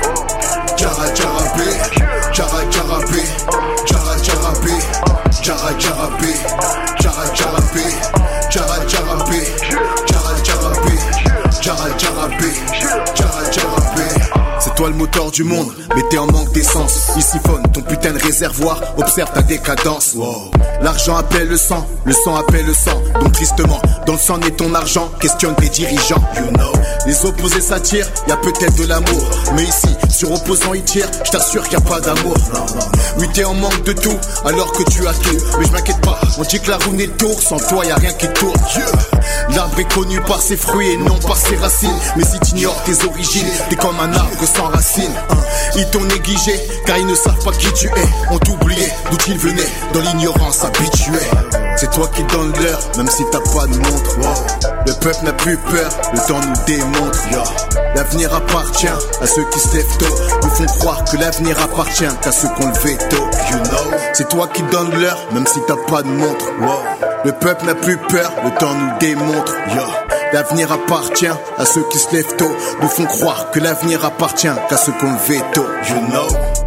Jara Diarabi, Jara Diarabi, Jara Diarabi, Jara Diarabi, Jara Diarabi, Jara Diarabi, Jara Diarabi, Jara Diarabi, Jara Diarabi. C'est toi le moteur du monde, mais t'es en manque d'essence. Il siphonne ton putain de réservoir, observe ta décadence. Wow. L'argent appelle le sang, le sang appelle le sang. Donc tristement, dans le sang naît ton argent, questionne tes dirigeants. You know. Les opposés s'attirent, y a peut-être de l'amour, mais ici, sur opposant ils tirent, je t'assure qu'il y a pas d'amour. Non, non. Oui, t'es en manque de tout, alors que tu as tout. Mais je m'inquiète pas, on dit que la roue n'est tour, sans toi y a rien qui tourne. Yeah. L'arbre est connu par ses fruits et non par ses racines. Mais si t'ignores tes origines, t'es comme un arbre sans racines. Ils t'ont négligé, car ils ne savent pas qui tu es. On t'oublié d'où ils venaient, dans l'ignorance habituée. C'est toi qui donne l'heure, même si t'as pas de montre. Wow. Le peuple n'a plus peur, le temps nous démontre. Yo. L'avenir appartient à ceux qui se lèvent tôt. Nous font croire que l'avenir appartient qu'à ceux qu'on le veto. You know. C'est toi qui donne l'heure, même si t'as pas de montre. Wow. Le peuple n'a plus peur, le temps nous démontre. Yo. L'avenir appartient à ceux qui se lèvent tôt. Nous font croire que l'avenir appartient qu'à ceux qu'on le veto. You know.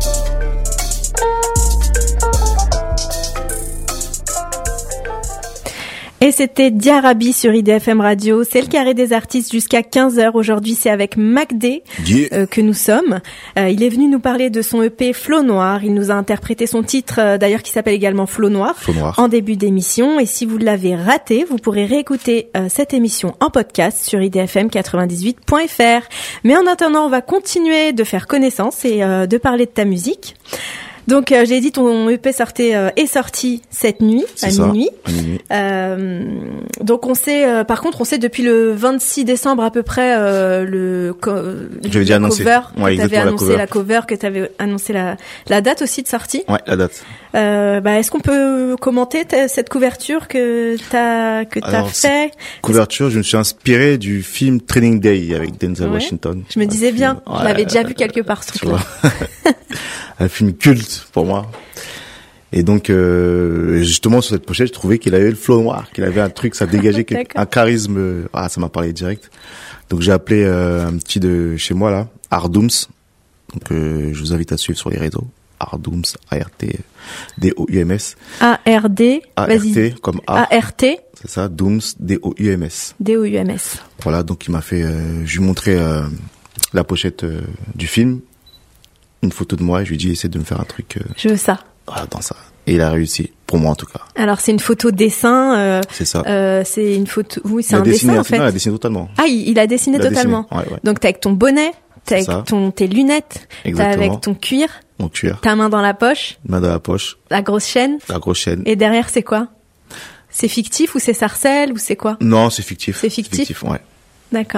Et c'était Diarabi sur I D F M Radio. C'est le carré des artistes jusqu'à quinze heures. Aujourd'hui, c'est avec Magdé yeah. euh, que nous sommes. Euh, il est venu nous parler de son E P Flow Noir. Il nous a interprété son titre, euh, d'ailleurs, qui s'appelle également Flow Noir, Flow Noir, en début d'émission. Et si vous l'avez raté, vous pourrez réécouter euh, cette émission en podcast sur I D F M quatre-vingt-dix-huit point F R. Mais en attendant, on va continuer de faire connaissance et euh, de parler de ta musique. Donc euh, j'ai dit ton E P sortait euh, est sorti cette nuit C'est à ça, minuit. à minuit. Euh, donc on sait euh, par contre on sait depuis le vingt-six décembre à peu près euh, le co- J'avais déjà annoncé. cover Ouais, que t'avais exactement, la annoncé cover. la cover que t'avais annoncé la la date aussi de sortie. Ouais, la date. Euh, bah est-ce qu'on peut commenter ta- cette couverture que t'as que t'as Alors, fait? Couverture, je me suis inspiré du film Training Day avec Denzel Ouais. Washington. Je me disais Un bien, film- je l'avais ouais, déjà vu quelque part ce tu truc-là. vois. Un film culte pour moi. Et donc euh, justement sur cette pochette, je trouvais qu'il avait le flow noir, qu'il avait un truc, ça dégageait quelque- D'accord. un charisme. euh, Ah, ça m'a parlé direct. Donc j'ai appelé euh, un petit de chez moi là, Ardoums. Donc euh, je vous invite à suivre sur les réseaux. Ardoums, A R T D O U M S. A R D, A R vas-y. T comme A. A R T C'est ça, Dooms, D O U M S. D O U M S. Voilà, donc il m'a fait, euh, je lui ai montré euh, la pochette euh, du film, une photo de moi, et je lui ai dit essaie de me faire un truc euh, Je veux ça. voilà, dans ça. Et il a réussi, pour moi en tout cas. Alors c'est une photo dessin. Euh, C'est ça. euh, c'est une photo. Oui, c'est il a un dessiné, dessin en fait. non, il a dessiné totalement. Ah, il, il a dessiné Il a totalement. dessiné, ouais, ouais. Donc t'es avec ton bonnet, t'es avec C'est ça. ton tes lunettes, t'es Exactement. avec ton cuir, Mon cuir, ta main dans la poche, main dans la poche, la grosse chaîne. la grosse chaîne. Et derrière c'est quoi? C'est fictif ou c'est sarcelle ou c'est quoi? Non, c'est fictif. C'est fictif ouais. D'accord.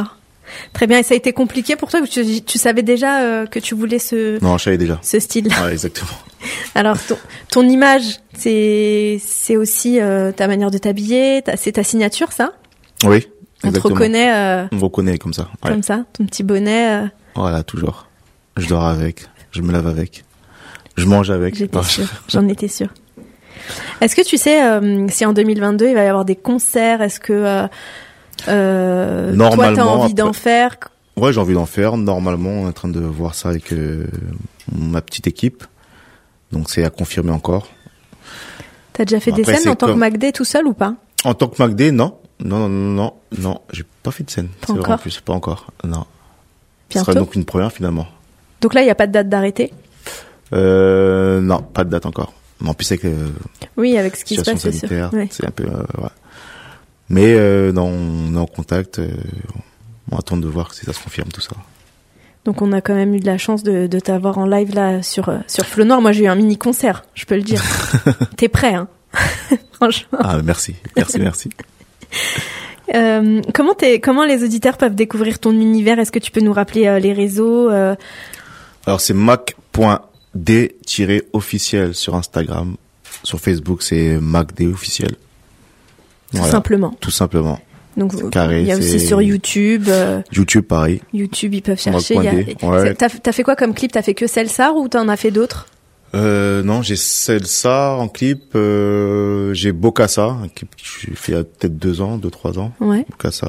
Très bien. Et ça a été compliqué pour toi ou tu, tu savais déjà euh, que tu voulais ce Non, je savais déjà. ce style. Ouais, exactement. Alors ton, ton image, c'est c'est aussi euh, ta manière de t'habiller, ta, c'est ta signature, ça? Oui, On te exactement. reconnaît euh, On me reconnaît comme ça. Ouais. comme ça, ton petit bonnet. Euh, Voilà, toujours. Je dors avec, je me lave avec, je mange avec. J'étais Non, sûre, j'en étais sûre. Est-ce que tu sais euh, si en deux mille vingt-deux il va y avoir des concerts? Est-ce que euh, euh, toi t'as Normalement, envie d'en après- faire? Ouais, j'ai envie d'en faire. Normalement, on est en train de voir ça avec euh, ma petite équipe. Donc c'est à confirmer encore. T'as déjà fait des Après, scènes c'est en tant comme- que MacD tout seul ou pas? En tant que MacD, non. Non, non, non, non, non. J'ai pas fait de scène. Pas C'est vrai, encore en plus, pas encore. Non. Ce Bientôt. sera donc une première finalement. Donc là il y a pas de date d'arrêté? Euh, non, pas de date encore. Mais en plus avec euh, Oui, avec ce qui se situation passe, c'est sûr. sanitaire, Ouais. c'est un peu. Euh, ouais. Mais euh, non, on est en contact. Euh, on attend de voir si ça se confirme tout ça. Donc on a quand même eu de la chance de, de t'avoir en live là sur euh, sur Flow Noir. Moi j'ai eu un mini concert, je peux le dire. T'es prêt, hein? Franchement. Ah, merci, merci, merci. Euh, comment t'es, comment les auditeurs peuvent découvrir ton univers? Est-ce que tu peux nous rappeler euh, les réseaux? euh, Alors c'est mac point d tiret officiel sur Instagram. Sur Facebook, c'est macd officiel. Tout Voilà, simplement. tout simplement. Donc carré, il y a aussi c'est- sur YouTube. euh, YouTube, pareil. YouTube, ils peuvent chercher. Mac il y a- point D, ouais. c'est- T'as, t'as fait quoi comme clip? T'as fait que Celsar ou t'en as fait d'autres? Euh, non, j'ai Celsa en clip. Euh, j'ai Bokassa, un clip que j'ai fait il y a peut-être deux ans, deux, trois ans. Ouais. Bokassa.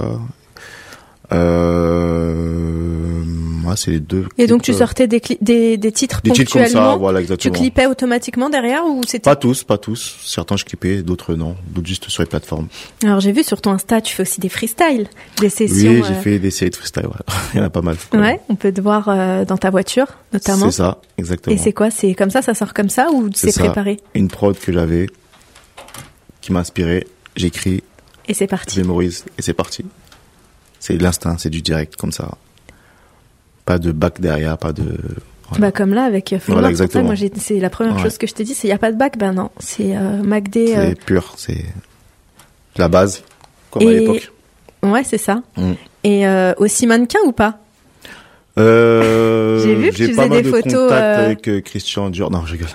Euh, ouais, c'est les deux. Et donc tu clips, euh, sortais des, cli- des, des titres des titres comme ponctuellement. ça, voilà, Tu exactement. clippais automatiquement derrière ou c'était? Pas tous, pas tous. Certains je clippais, d'autres non. D'autres juste sur les plateformes. Alors j'ai vu sur ton Insta, tu fais aussi des freestyles, des sessions. Oui, j'ai euh, fait des séries de freestyle, ouais. Il y en a pas mal. Ouais, on peut te voir euh, dans ta voiture, notamment. C'est ça, exactement. Et c'est quoi? C'est comme ça, ça sort comme ça ou c'est ça. préparé? Une prod que j'avais, qui m'a inspiré. J'écris, Et c'est je parti. mémorise, et c'est parti. C'est de l'instinct, c'est du direct, comme ça. Pas de bac derrière, pas de... voilà. Bah comme là avec euh, Flow Voilà, Noir, c'est pour ça, exactement. moi j'ai, c'est la première Ouais. chose que je t'ai dit, c'est il y a pas de bac. Ben non, c'est euh, MacD. euh, C'est pur, c'est la base, comme à Et- l'époque. Ouais, c'est ça. Mm. Et euh, aussi mannequin ou pas? Euh, J'ai vu que tu pas faisais mal des de photos, contacts euh, avec euh, Christian Dior. Non, je rigole.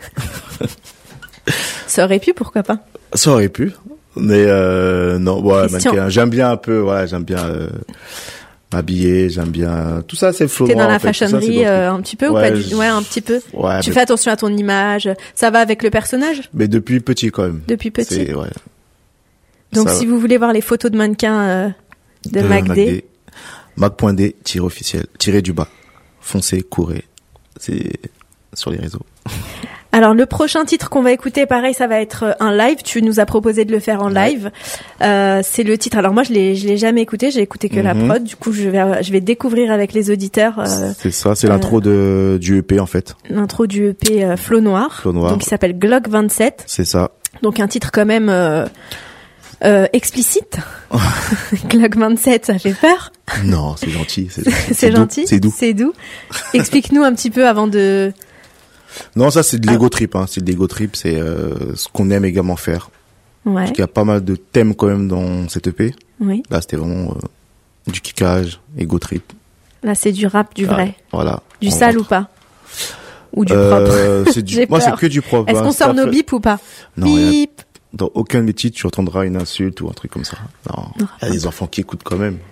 Ça aurait pu, pourquoi pas? Ça aurait pu, mais euh, non, ouais, Christian. mannequin. J'aime bien un peu, voilà, j'aime bien euh, m'habiller, j'aime bien tout ça, c'est Flow T'es dans Noir, la en fait, tout ça, c'est fashionerie dans le euh, truc. un petit peu ou Ouais, pas du... je- Ouais, un petit peu. Ouais, Tu mais, fais attention à ton image. Ça va avec le personnage mais depuis petit quand même. depuis petit. C'est ouais. Donc Ça si va. vous voulez voir les photos de mannequins euh, de, MacD, Mac.d, tiré officiel, tiré du bas. Foncez, courez. C'est sur les réseaux. Alors le prochain titre qu'on va écouter, pareil, ça va être un live. Tu nous as proposé de le faire en live. Euh, c'est le titre. Alors moi, je l'ai, je l'ai jamais écouté. J'ai écouté que la Mhm. prod. Du coup, je vais, je vais découvrir avec les auditeurs euh, C'est ça, c'est euh, l'intro de du E P en fait. l'intro du E P euh, Flow Noir. Flow Noir. Donc il s'appelle Glock vingt-sept. C'est ça. Donc un titre quand même euh, euh, explicite. Glock vingt-sept, ça fait peur. Non, c'est gentil. C'est, gentil. C'est doux, gentil. C'est doux. C'est doux. Explique-nous un petit peu avant de. Non, ça c'est de Ah. l'ego trip. Hein. C'est de l'ego trip. C'est euh, ce qu'on aime également faire. Ouais. Parce qu'il y a pas mal de thèmes quand même dans cette E P. Oui. Là, c'était vraiment euh, du kickage, ego trip. Là, c'est du rap, du vrai. Ah, voilà. Du On sale rentre. ou pas? Ou du Euh, propre? c'est du, J'ai moi, c'est peur. que du propre. Est-ce hein. qu'on Ça sort nos fait- bips ou pas? Non, il y a- Bip. Dans aucun de mes titres, tu entendras une insulte ou un truc comme ça. Non. Non. Il y a des enfants qui écoutent quand même.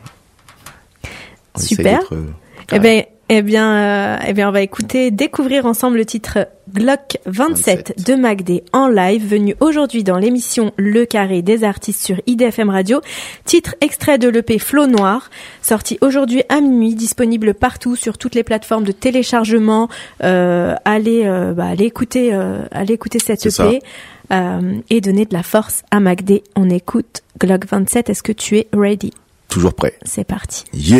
On essaye Super. d'être, euh, Eh carré. ben, eh bien, euh, eh bien, on va écouter, découvrir ensemble le titre Glock vingt-sept vingt-sept. de MacD en live, venu aujourd'hui dans l'émission Le Carré des artistes sur I D F M Radio. Titre extrait de l'E P Flow Noir, sorti aujourd'hui à minuit, disponible partout sur toutes les plateformes de téléchargement. Euh, allez, euh, bah, allez écouter, euh, allez écouter cette C'est E P euh, et donner de la force à MacD. On écoute Glock vingt-sept. Est-ce que tu es ready? Toujours prêt. C'est parti. Yeah.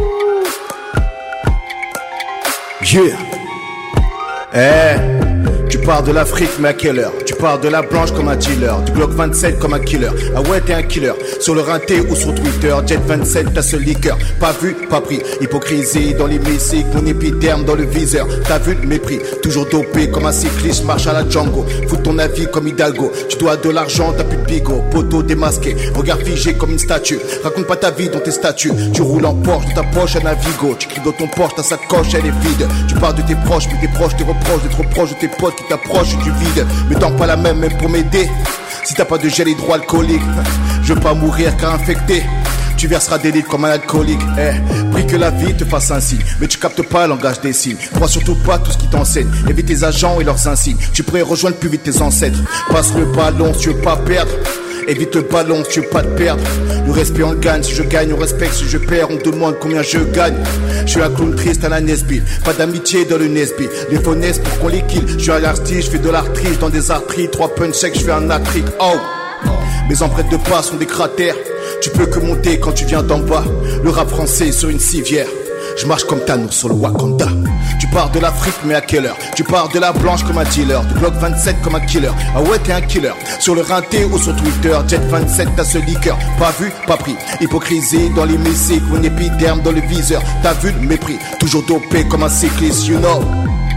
Yeah. Eh, Tu pars de l'Afrique mais à quelle heure? Tu pars de la blanche comme un dealer, du Glock vingt-sept comme un killer. Ah ouais t'es un killer, sur le rinté ou sur Twitter. Jet vingt-sept t'as ce liqueur, pas vu, pas pris. Hypocrisie dans l'hémicycle, mon épiderme dans le viseur. T'as vu le mépris, toujours dopé comme un cycliste, marche à la Django. Fout ton avis comme Hidalgo, tu dois de l'argent, t'as plus de bigot. Poteau démasqué, regard figé comme une statue. Raconte pas ta vie dans tes statuts, tu roules en Porsche, dans ta poche à Navigo. Tu cries dans ton Porsche, ta sacoche elle est vide. Tu parles de tes proches, mais tes proches te reprochent d'être trop proche de tes potes qui t'approchent du vide. Mais tant pas la même, même pour m'aider. Si t'as pas de gel hydroalcoolique, je veux pas mourir car infecté. Tu verseras des litres comme un alcoolique. Eh, prie que la vie te fasse un signe, mais tu captes pas le langage des signes. Crois surtout pas tout ce qui t'enseigne. Évite tes agents et leurs insignes. Tu pourrais rejoindre plus vite tes ancêtres. Passe le ballon si tu veux pas perdre. Évite le ballon si tu veux pas te perdre. Le respect on gagne, si je gagne on respecte, si je perds on demande combien je gagne. Je suis un clown triste à la Nesbitt, pas d'amitié dans le Nesbitt. Les faux naissent pour qu'on les kill. Je suis un artiste, je fais de l'artiste dans des arteries. Trois punch secs, je fais un hat-trick. Oh, mes empreintes de pas sont des cratères. Tu peux que monter quand tu viens d'en bas. Le rap français sur une civière. Je marche comme Thanos sur le Wakanda. Tu pars de l'Afrique mais à quelle heure? Tu pars de la blanche comme un dealer, du Glock vingt-sept comme un killer. Ah ouais t'es un killer, sur le rinté ou sur Twitter. Jet vingt-sept t'as ce liqueur, pas vu, pas pris. Hypocrisie dans l'hémicycle, mon épiderme dans le viseur. T'as vu le mépris, toujours dopé comme un cycliste, you know.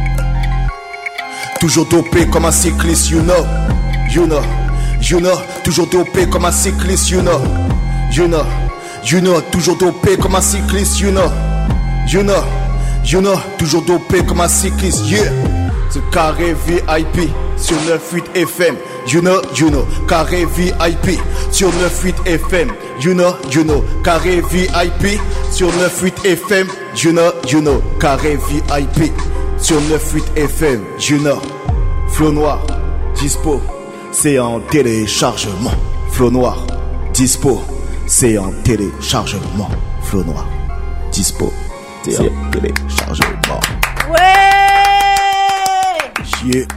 Toujours dopé comme un cycliste, you know. You know, you know, toujours dopé comme un cycliste, you know. You know, you know, toujours dopé comme un cycliste, you know. You know, you know, toujours dopé comme un cycliste, yeah. C'est Carré V I P sur neuf huit F M. You know, you know, Carré V I P sur neuf huit F M. You know, you know, Carré V I P sur neuf huit F M. You know, you know, Carré V I P sur neuf huit F M. You know, Flow Noir, dispo, c'est en téléchargement. Flow Noir, dispo, c'est en téléchargement. Flow Noir, dispo. C'est un téléchargement. Ouais! Yeah.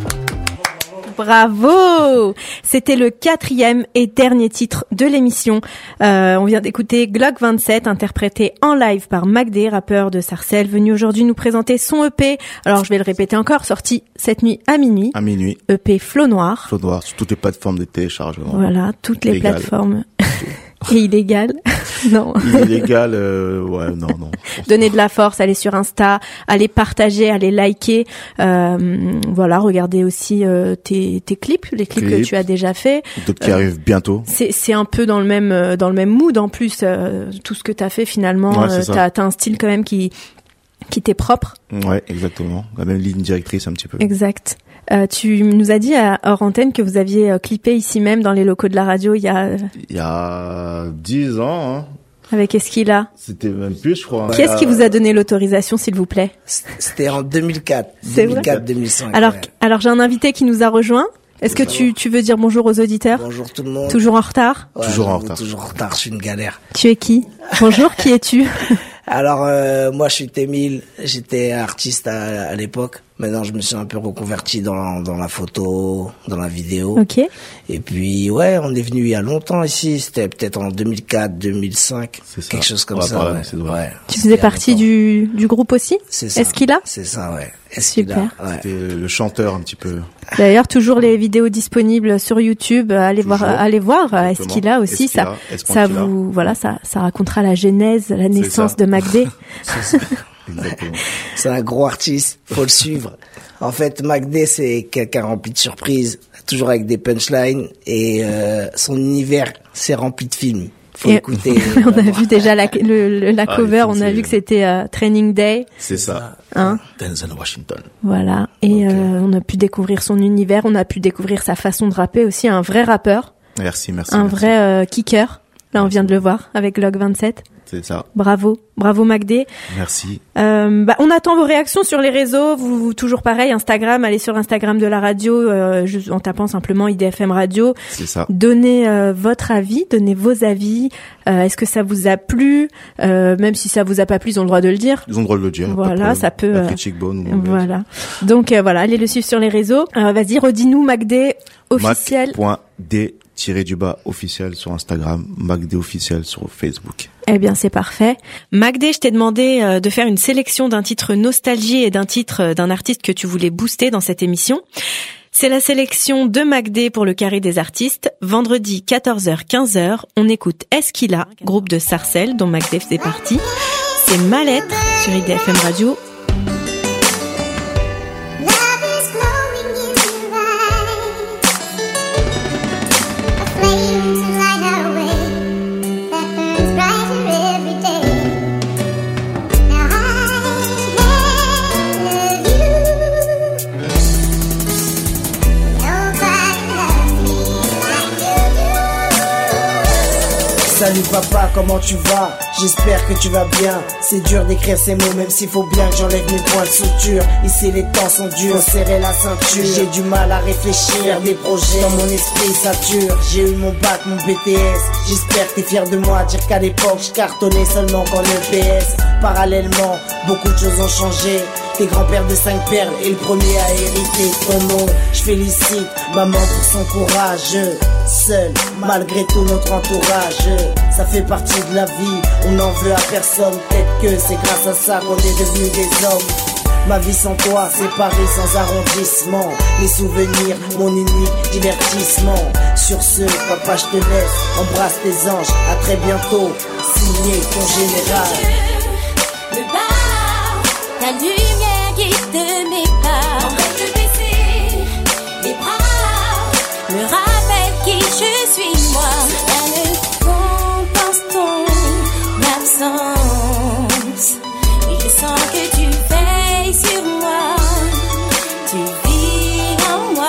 Bravo! C'était le quatrième et dernier titre de l'émission. Euh, on vient d'écouter Glock vingt-sept, interprété en live par Mac D, rappeur de Sarcelles, venu aujourd'hui nous présenter son E P. Alors je vais le répéter encore, sorti cette nuit à minuit. À minuit. E P Flow Noir. Flow Noir, sur toutes les plateformes de téléchargement. Voilà, toutes les Légal. plateformes. Et illégal. Non. Illégal, euh, ouais, non, non. Donnez de la force, allez sur Insta, allez partager, allez liker. Euh, voilà, regardez aussi euh, tes, tes clips, les clips Clip. que tu as déjà fait. D'autres qui Euh, arrivent bientôt. C'est, c'est un peu dans le même, euh, dans le même mood en plus. Euh, tout ce que t'as fait finalement, Ouais, c'est euh, ça. t'as, t'as un style quand même qui, qui t'est propre. Ouais, exactement. La même ligne directrice un petit peu. Exact. Euh, tu nous as dit à hors antenne que vous aviez euh, clippé ici même dans les locaux de la radio il y a euh, Il y a dix ans, hein. avec Esquila. C'était même plus, je crois. Qui est-ce qui vous a donné l'autorisation, s'il vous plaît? C'était en deux mille quatre. C'est deux mille quatre deux mille cinq. Alors, ouais. alors j'ai un invité qui nous a rejoint. Est-ce que tu, tu veux dire bonjour aux auditeurs? Bonjour tout le monde. Toujours en retard? Ouais, Toujours en j'avoue, retard. Toujours en retard, je suis une galère. Tu es qui? Bonjour, qui es-tu? Alors, euh, moi, je suis Témil. J'étais artiste à, à l'époque. Maintenant, je me suis un peu reconverti dans, dans la photo, dans la vidéo. Ok. Et puis, ouais, on est venu il y a longtemps ici. C'était peut-être en deux mille quatre, deux mille cinq. C'est ça. Quelque chose comme Ouais, ça, par là, ouais. c'est vrai. Ouais. Tu C'était faisais il y a partie longtemps. du, du groupe aussi? C'est ça. Esquila? C'est ça, ouais. Esquila, Super. ouais. C'était le chanteur un petit peu. D'ailleurs, toujours les vidéos disponibles sur YouTube. Allez Toujours. voir, allez voir. euh, Exactement. Esquila aussi. Esquila, ça, Esquila. ça vous, voilà, ça, ça racontera la genèse, la naissance ça. de Mac D. Exactement. C'est un gros artiste, faut le suivre. En fait, Mac D, c'est quelqu'un rempli de surprises, toujours avec des punchlines, et euh, son univers, c'est rempli de films. Faut Et écouter. on a vu déjà la, le, le- la Ah, cover. les On films, a c'est- vu que c'était euh, Training Day. C'est ça. Hein. Denzel Washington. Voilà. Et euh, on a pu découvrir son univers. On a pu découvrir sa façon de rapper aussi. Un vrai rappeur. Merci, merci. Un merci. vrai euh, kicker. Là, on vient de le voir avec Glock vingt-sept. C'est ça. Bravo. Bravo, Mac D. Merci. Euh, bah, on attend vos réactions sur les réseaux. Vous, vous- toujours pareil, Instagram. Allez sur Instagram de la radio euh, juste en tapant simplement I D F M Radio. C'est ça. Donnez euh, votre avis, donnez vos avis. Euh, est-ce que ça vous a plu? euh, Même si ça vous a pas plu, ils ont le droit de le dire. Ils ont le droit de le dire. Voilà, pas de problème. ça peut, La euh, critique bonne ou mauvaise. Voilà. Donc euh, voilà, allez le suivre sur les réseaux. Euh, vas-y, redis-nous Mac D officiel. Mac.dt tiré du bas officiel sur Instagram, MacD officiel sur Facebook. Eh bien, c'est parfait. MacD, je t'ai demandé de faire une sélection d'un titre nostalgie et d'un titre d'un artiste que tu voulais booster dans cette émission. C'est la sélection de MacD pour le carré des artistes. Vendredi quatorze heures quinze heures, on écoute Esquila, groupe de Sarcelles dont MacD faisait partie. C'est Mal-être sur I D F M Radio. Salut papa, comment tu vas? J'espère que tu vas bien. C'est dur d'écrire ces mots, même s'il faut bien que j'enlève mes points de suture. Ici les temps sont durs, faut serrer la ceinture. J'ai du mal à réfléchir, faire des projets, dans mon esprit sature. J'ai eu mon bac, mon B T S. J'espère que t'es fier de moi, dire qu'à l'époque je cartonnais seulement qu'en E P S. Parallèlement, beaucoup de choses ont changé. T'es grand-père de cinq perles et le premier à hériter ton nom. Je félicite maman pour son courage. Seul, malgré tout notre entourage. Ça fait partie de la vie, on n'en veut à personne. Peut-être que c'est grâce à ça qu'on est devenus des hommes. Ma vie sans toi, c'est Paris sans arrondissement. Mes souvenirs, mon unique divertissement. Sur ce, papa je te laisse, embrasse tes anges. À très bientôt, signé ton général. Le bar, la lumière guide mes pas. En train de baisser les bras, me rappelle qui je suis moi. Elle compense ton absence. Et je sens que tu veilles sur moi. Tu vis en moi.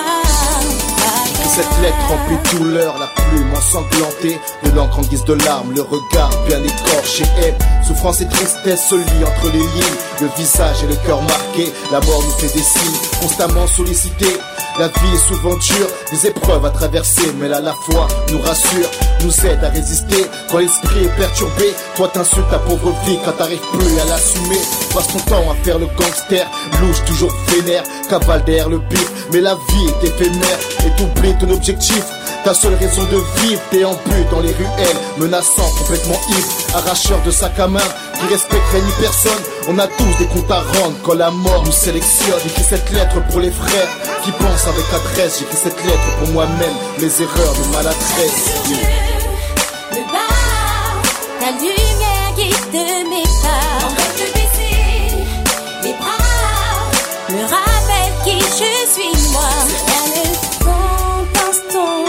Cette lettre remplie de douleur, la plume ensanglantée, de l'encre en guise de larmes, le regard bien écorché. Et souffrance et tristesse se lient entre les lignes, le visage et le cœur marqué. La mort nous fait des signes, constamment sollicités. La vie est souvent dure, des épreuves à traverser, mais à la fois nous rassure, nous aide à résister. Quand l'esprit est perturbé, toi t'insultes ta pauvre vie quand t'arrives plus à l'assumer. Passe ton temps à faire le gangster, louche toujours vénère, cavale derrière le bif, mais la vie est éphémère et t'oublies ton objectif. Ta seule raison de vivre, déambule dans les ruelles, menaçant, complètement ivre, arracheur de sac à main, qui respecterait ni personne. On a tous des comptes à rendre quand la mort nous sélectionne. J'écris cette lettre pour les frères qui pensent avec adresse. J'écris cette lettre pour moi-même, les erreurs de maladresse. Yeah. Le bar, la lumière guide mes pas. En train de baisser les bras, me rappelle qui je suis moi. Elle compense ton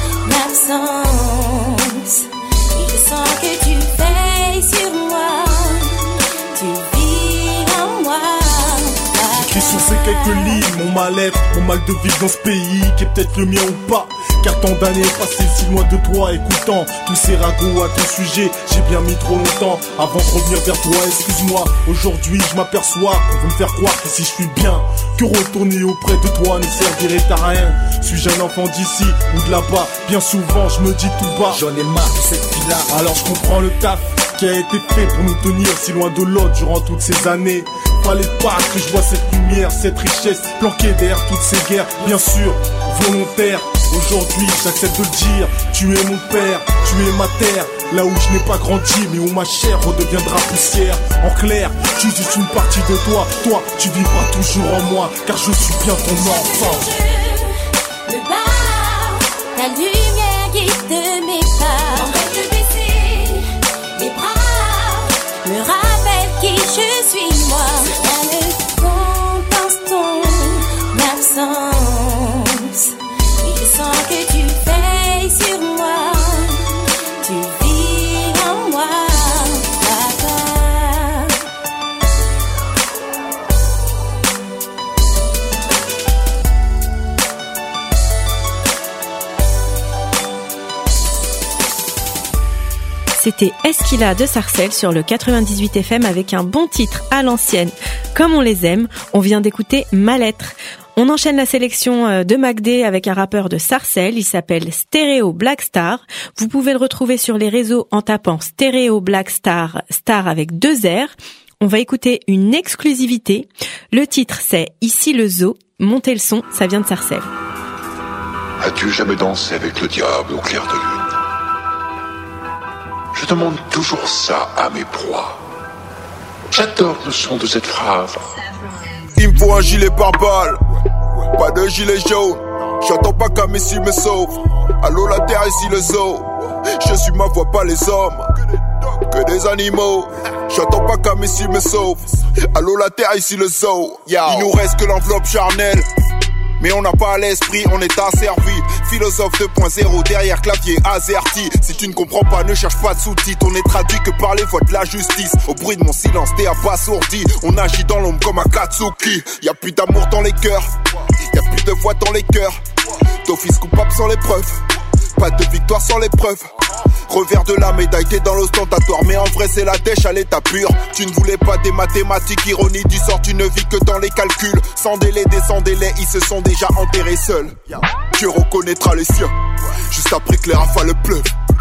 absence. Et je sens que tu veilles sur moi. Tu vis en moi. J'écris sur ces quelques lignes mon mal-être, mon mal de vivre dans ce pays qui est peut-être le mien ou pas. Car tant d'années passées si loin de toi, écoutant tous ces ragots à ton sujet, j'ai bien mis trop longtemps avant de revenir vers toi. Excuse-moi, aujourd'hui je m'aperçois qu'on veut me faire croire que si je suis bien, que retourner auprès de toi ne servirait à rien. Suis-je un enfant d'ici ou de là-bas? Bien souvent je me dis tout bas, j'en ai marre de cette vie-là. Alors je comprends le taf qui a été fait pour nous tenir si loin de l'autre durant toutes ces années. Fallait pas que je vois cette lumière, cette richesse planquée derrière toutes ces guerres. Bien sûr, volontaire. Aujourd'hui j'accepte de le dire, tu es mon père, tu es ma terre. Là où je n'ai pas grandi mais où ma chair redeviendra poussière. En clair, je suis juste une partie de toi. Toi, tu vivras toujours en moi, car je suis bien ton enfant. Le bar, la lumière guide mes pas. En train de baisser les bras, me rappelle qui je suis moi. Elle compense ton absence. Et je sens que tu veilles sur moi. Tu vis en moi, papa. C'était Esquila de Sarcelles sur le quatre-vingt-dix-huit F M avec un bon titre à l'ancienne. Comme on les aime, on vient d'écouter Mal-être. On enchaîne la sélection de MacD avec un rappeur de Sarcelles, il s'appelle Stéréo Black Star. Vous pouvez le retrouver sur les réseaux en tapant Stéréo Black Star, Star avec deux R. On va écouter une exclusivité. Le titre c'est Ici le zoo. Montez le son, ça vient de Sarcelles. As-tu jamais dansé avec le diable au clair de lune? Je demande toujours ça à mes proies. J'adore le son de cette phrase. Il me faut un gilet pare-balles, pas de gilet jaune. J'attends pas qu'un messie me sauve. Allô la terre ici le zoo. Je suis ma voix, pas les hommes, que des animaux. J'attends pas qu'un messie me sauve. Allô la terre ici le zoo. Il nous reste que l'enveloppe charnelle, mais on n'a pas l'esprit, on est asservi. Philosophe deux point zéro derrière clavier AZERTY. Si tu ne comprends pas, ne cherche pas de sous-titres. On est traduit que par les voix de la justice. Au bruit de mon silence, t'es abasourdi. On agit dans l'ombre comme un Katsuki. Y'a plus d'amour dans les cœurs, y'a plus de voix dans les cœurs. D'office coupable sans les preuves, pas de victoire sans l'épreuve. Revers de la médaille, t'es dans l'ostentatoire, mais en vrai c'est la dèche à l'état pur. Tu ne voulais pas des mathématiques, ironie du sort, tu ne vis que dans les calculs. Sans délai, des sans délai, ils se sont déjà enterrés seuls. Dieu reconnaîtra les siens, juste après que les rafales pleuvent.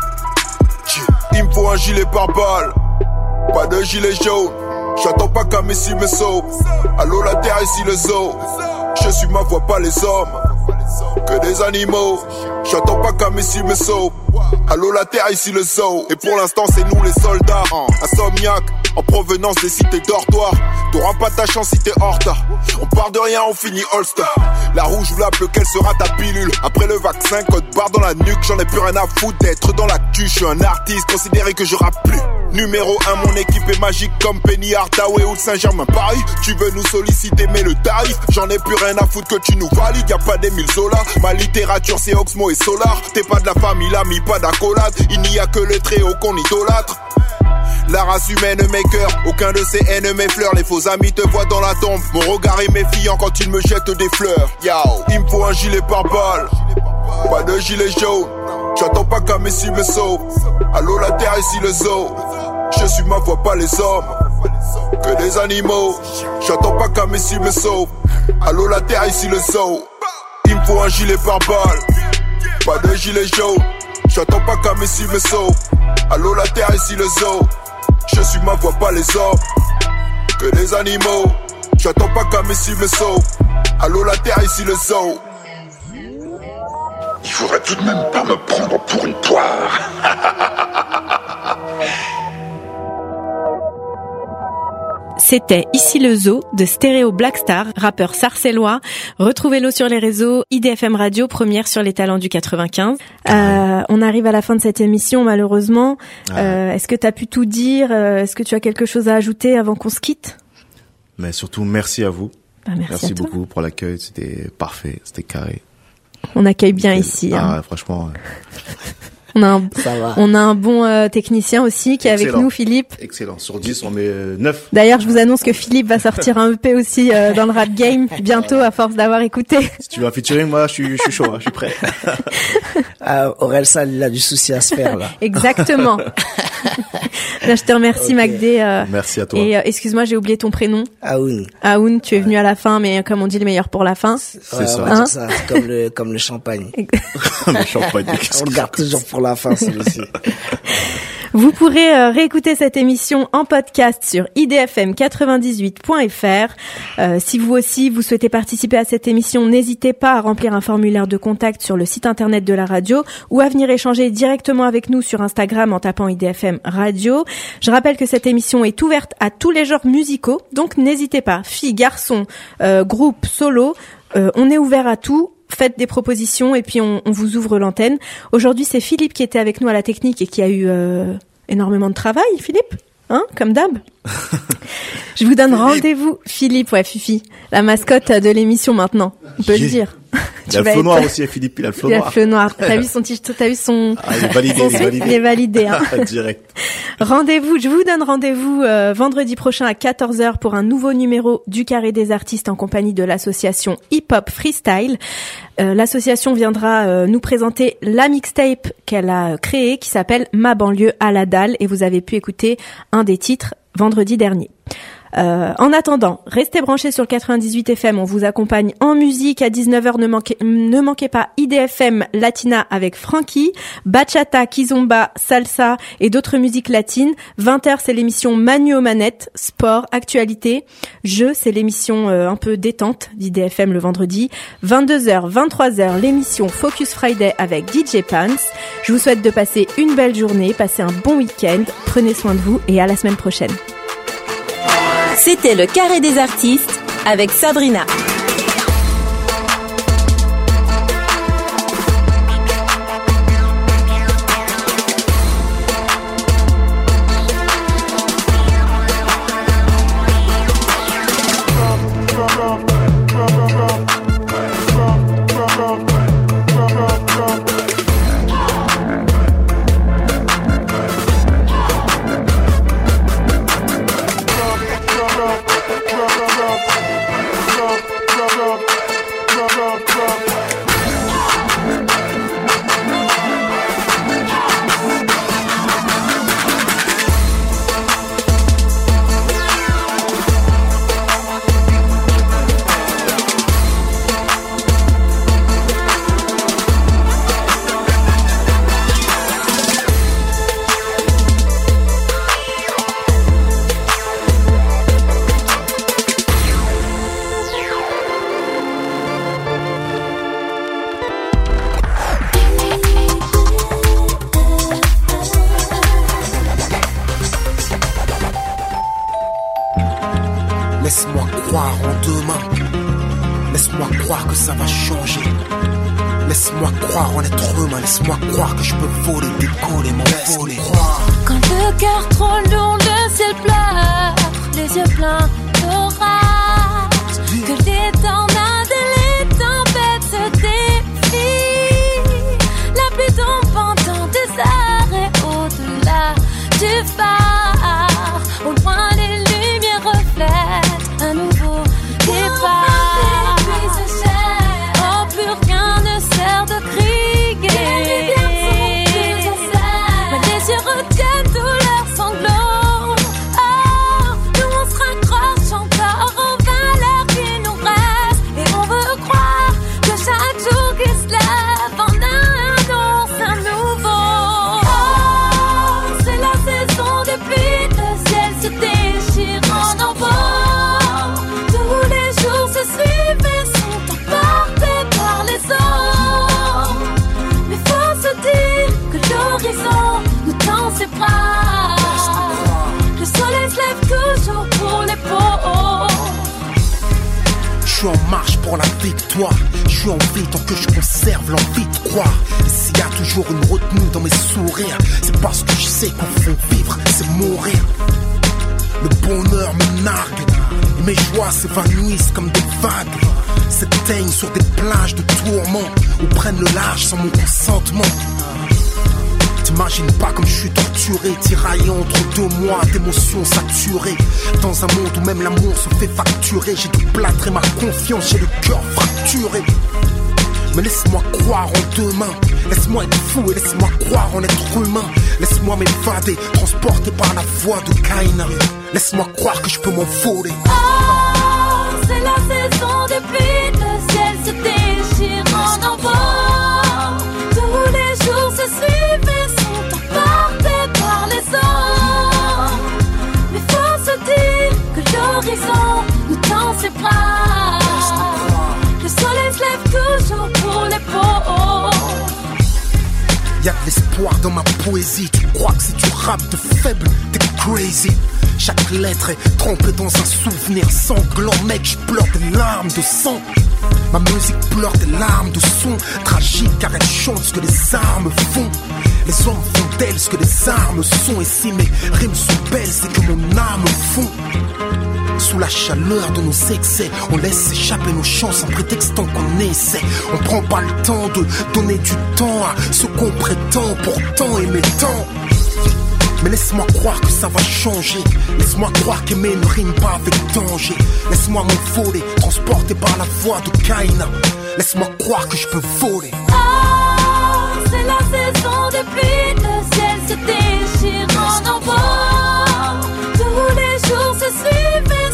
Il me faut un gilet pare-balles, pas de gilet jaune. J'attends pas qu'un messie me sauve. Allô la terre ici le zoo. Je suis ma voix, pas les hommes, que des animaux. J'attends pas qu'un messie me sauve. Allô la terre ici le zoo. Et pour l'instant c'est nous les soldats, insomniaques, en provenance des cités dortoirs. T'auras pas ta chance si t'es hors retard. On part de rien, on finit All-Star. La rouge ou la bleue, quelle sera ta pilule? Après le vaccin, code barre dans la nuque. J'en ai plus rien à foutre d'être dans l'actu. Je suis un artiste, considéré que je rappe plus. Numéro un, mon équipe est magique comme Penny Hardaway ou Saint-Germain-Paris. Tu veux nous solliciter mais le tarif, j'en ai plus rien à foutre que tu nous valides. Y'a pas d'Émile Zola, ma littérature c'est Oxmo et Solar. T'es pas de la famille, l'ami, pas d'accolade. Il n'y a que le Très-Haut qu'on idolâtre. La race humaine m'écœure, aucun de ses haines m'effleure. Les faux amis te voient dans la tombe, mon regard est méfiant quand ils me jettent des fleurs. Yo, il me faut un gilet pare-balles, pas de gilet jaune. J'attends pas qu'un messie me sauve. Allô la terre ici le zoo. Je suis ma voix, pas les hommes, que des animaux. J'attends pas qu'un messie me sauve. Allô la terre ici le zoo. Il me faut un gilet pare-balles, pas de gilet jaune. J'attends pas qu'un messie me sauve. Allô la terre ici le zoo. Je suis ma voix, pas les hommes, que des animaux. J'attends pas qu'un messie me sauve. Allô la terre ici le zoo. Il faudrait tout de même pas me prendre pour une poire. C'était Ici le Zoo de Stéréo Blackstar, rappeur sarcellois. Retrouvez-le sur les réseaux I D F M Radio, première sur les talents du quatre-vingt-quinze. Euh, on arrive à la fin de cette émission, malheureusement. Ah. Euh, est-ce que tu as pu tout dire? Est-ce que tu as quelque chose à ajouter avant qu'on se quitte? Mais surtout, merci à vous. Bah, merci merci à toi. beaucoup pour l'accueil. C'était parfait, c'était carré. On accueille bien c'était... ici. Ah, hein. franchement... On a un, on a un bon euh, technicien aussi qui est Excellent. Avec nous, Philippe. Excellent. Sur dix, on met euh, neuf. D'ailleurs, je vous annonce que Philippe va sortir un E P aussi euh, dans le rap game bientôt à force d'avoir écouté. Si tu veux un featuring, moi, je suis, je suis chaud, hein, je suis prêt. Ah, Aurel Sal, il a du souci à se faire, là. Exactement. Là, je te remercie, okay. Magdé. Euh, Merci à toi. Et euh, excuse-moi, j'ai oublié ton prénom. Aoun. Aoun, tu es venu à la fin, mais comme on dit, le meilleur pour la fin. C'est ouais, ça. Hein ça. Comme le, comme le champagne. Le champagne. On le garde toujours pour la fin, celui-ci. Vous pourrez euh, réécouter cette émission en podcast sur i d f m quatre-vingt-dix-huit point f r. Euh, si vous aussi, vous souhaitez participer à cette émission, n'hésitez pas à remplir un formulaire de contact sur le site internet de la radio ou à venir échanger directement avec nous sur Instagram en tapant I D F M Radio. Je rappelle que cette émission est ouverte à tous les genres musicaux, donc n'hésitez pas, filles, garçons, euh, groupes, solo, euh, on est ouvert à tout. Faites des propositions et puis on, on vous ouvre l'antenne. Aujourd'hui, c'est Philippe qui était avec nous à la technique et qui a eu euh, énormément de travail. Philippe, hein, comme d'hab. Je vous donne rendez-vous, Philippe, ouais, Fifi, la mascotte de l'émission maintenant. On peut le dire. Il y a le flot noir aussi, Philippe, il a le flot noir. Il a le flot noir. T'as vu son t-shirt, t'as vu son... Ah, il est validé, son il est validé. Il est validé, hein. Direct. Rendez-vous, je vous donne rendez-vous euh, vendredi prochain à quatorze heures pour un nouveau numéro du Carré des Artistes en compagnie de l'association Hip Hop Freestyle. Euh, l'association viendra euh, nous présenter la mixtape qu'elle a créée qui s'appelle Ma banlieue à la dalle et vous avez pu écouter un des titres vendredi dernier. Euh, en attendant, restez branchés sur le quatre-vingt-dix-huit F M. On vous accompagne en musique à dix-neuf heures. Ne manquez, ne manquez pas I D F M Latina avec Frankie, bachata, kizomba, salsa et d'autres musiques latines. vingt heures, c'est l'émission Manu aux manettes, sport, actualité. Jeux, c'est l'émission euh, un peu détente d'I D F M le vendredi. vingt-deux heures, vingt-trois heures, l'émission Focus Friday avec D J Pants. Je vous souhaite de passer une belle journée, passer un bon week-end. Prenez soin de vous et à la semaine prochaine. C'était le Carré des artistes avec Sabrina. Laisse-moi croire en demain. Laisse-moi croire que ça va changer. Laisse-moi croire en être humain. Laisse-moi croire que je peux voler, décoller, m'envoler. Quand le cœur trop lourd, le ciel pleure, les yeux pleins d'orage, que les tornades et les tempêtes se défient, la pluie tombe pendant des heures et au-delà du phare, au loin les lumières reflètent un nouveau départ. Oh, plus rien ne sert de crier. Mais les yeux retiennent tous leurs sanglots. Oh, nous on se raccroche encore aux valeurs qui nous restent. Et on veut croire que chaque jour qui se lève en annonce un nouveau. Oh, c'est la saison des pluies, le ciel se déchire en envol. Tous les jours se suivent et sont emportés par les eaux. Mais faut se dire que l'horizon nous tend ses bras. Le soleil se lève toujours pour les peaux. Je suis en marche pour la victoire. Je suis en vie tant que je conserve l'envie de croire. Et s'il y a toujours une retenue dans mes sourires, c'est parce que je sais qu'au fond vivre, c'est mourir. Le bonheur me nargue, et mes joies s'évanouissent comme des vagues, s'éteignent sur des plages de tourments, ou prennent le large sans mon consentement. T'imagines pas comme je suis torturé, tiraillé entre deux mois d'émotions saturées. Dans un monde où même l'amour se fait facturer, j'ai dû plâtrer ma confiance, j'ai le cœur fracturé. Mais laisse-moi croire en demain, laisse-moi être fou et laisse-moi croire en être humain. Laisse-moi m'évader, transporté par la voix de Kaina. Laisse-moi croire que je peux m'envoler. Oh, c'est la saison des pluies, le ciel se déchire en envol. Tous les jours se suivent et sont emportés par les eaux. Mais faut se dire que l'horizon nous tend ses bras. Le soleil se lève toujours pour les peaux. Y'a de l'espoir dans ma poésie. Tu crois que si tu rappes de faible, t'es crazy. Chaque lettre est trempée dans un souvenir sanglant. Mec, je pleure des larmes de sang. Ma musique pleure des larmes de son. Tragique car elle chante ce que les armes font. Les hommes font d'elles ce que les armes sont. Et si mes rimes sont belles, c'est que mon âme fond. Sous la chaleur de nos excès, on laisse échapper nos chances en prétextant qu'on essaie. On prend pas le temps de donner du temps à ce qu'on prétend pourtant aimer tant. Mais laisse-moi croire que ça va changer. Laisse-moi croire qu'aimer ne rime pas avec danger. Laisse-moi m'envoler, transporté par la voix de Kaina. Laisse-moi croire que je peux voler. Oh, c'est la saison des pluies, le ciel se déchire en envol. Tous les jours se suivent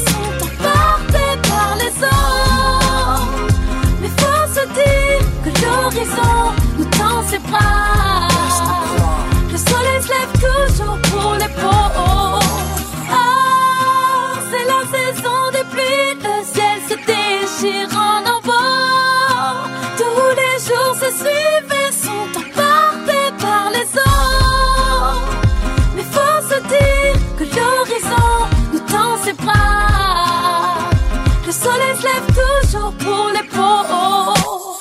partir en envol. Tous les jours se suivent et sont emportés par les eaux. Mais faut se dire que l'horizon nous tend ses bras. Le soleil se lève toujours pour les pauvres.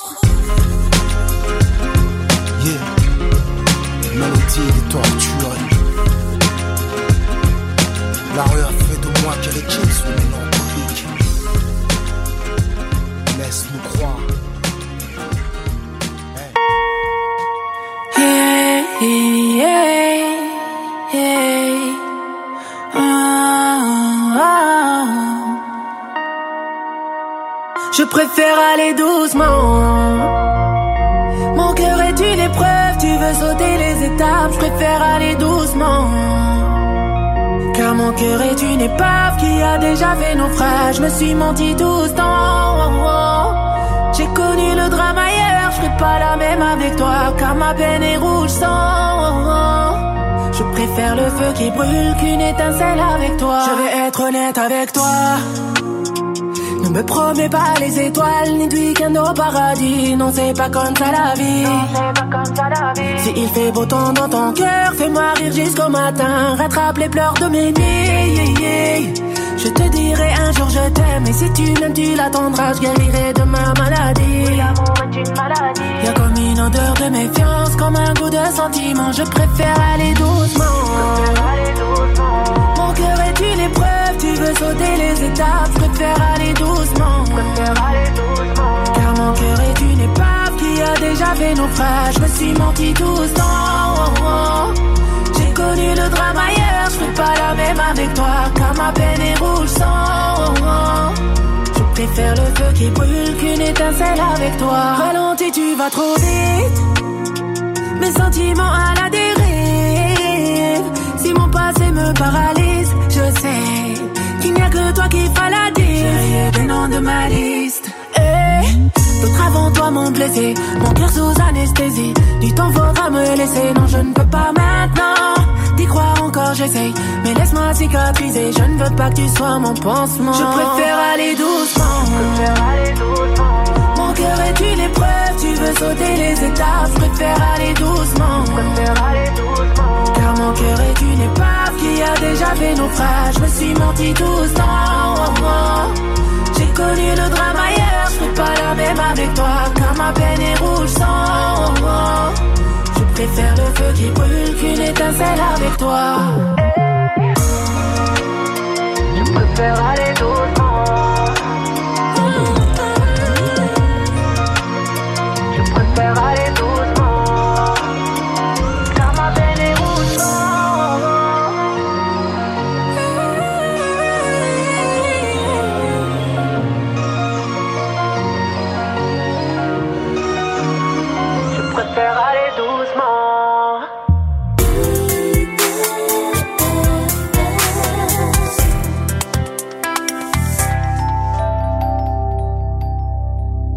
Yeah, mélodie des tortures. La rue a fait de moi qu'elle est qui sous mélancolique. Laisse-nous croire. Hey, hey, hey. Oh, oh. Je préfère aller doucement. Mon cœur est une épreuve, tu veux sauter les étapes. Je préfère aller doucement. Car mon cœur est une épave qui a déjà fait naufrage. Je me suis menti tout ce temps. J'ai connu le drame ailleurs, je serai pas la même avec toi. Car ma peine est rouge sang. Je préfère le feu qui brûle qu'une étincelle avec toi. Je vais être honnête avec toi. Ne me promets pas les étoiles, ni du week-end au paradis. Non, c'est pas comme ça la vie. Non, c'est pas comme ça la vie. Si il fait beau temps dans ton cœur, fais-moi rire jusqu'au matin. Rattrape les pleurs de mes nuits. Yeah, yeah. Je te dirai un jour je t'aime. Et si tu m'aimes, tu l'attendras. Je guérirai de ma maladie. Oui, l'amour est une maladie. Y'a comme une odeur de méfiance, comme un goût de sentiment. Je préfère aller doucement. Je préfère aller doucement. Mon cœur est une épreuve, tu veux sauter les étapes. Je préfère aller doucement. Je préfère aller doucement. Car mon cœur est une épave qui a déjà fait naufrage. Je me suis menti tout ce temps. Oh, oh. J'ai connu le drame ailleurs, je serai pas la même avec toi. Car ma peine est rouge sang. Oh, oh. Je préfère le feu qui brûle qu'une étincelle avec toi. Ralentis, tu vas trop vite. Mes sentiments à la dérive. Si mon passé me paralyse, je sais qu'il n'y a que toi qui fera la diff. J'ai des noms de ma liste. Hey, d'autres avant toi m'ont blessé, mon cœur sous anesthésie. Du temps faudra me laisser, non je ne peux pas maintenant. D'y croire encore j'essaye, mais laisse-moi cicatriser. Je ne veux pas que tu sois mon pansement. Je préfère aller doucement. Je préfère aller doucement. Mon cœur est une épreuve, tu veux sauter les étapes. Je préfère aller doucement. Je préfère aller doucement. Car mon cœur est une épave qui a déjà fait naufrage. Je me suis menti tout ce temps. Oh, oh. J'ai connu le drame ailleurs, je serai pas la même avec toi. Car ma peine est rouge sang. Oh, oh. Je préfère le feu qui brûle qu'une étincelle avec toi.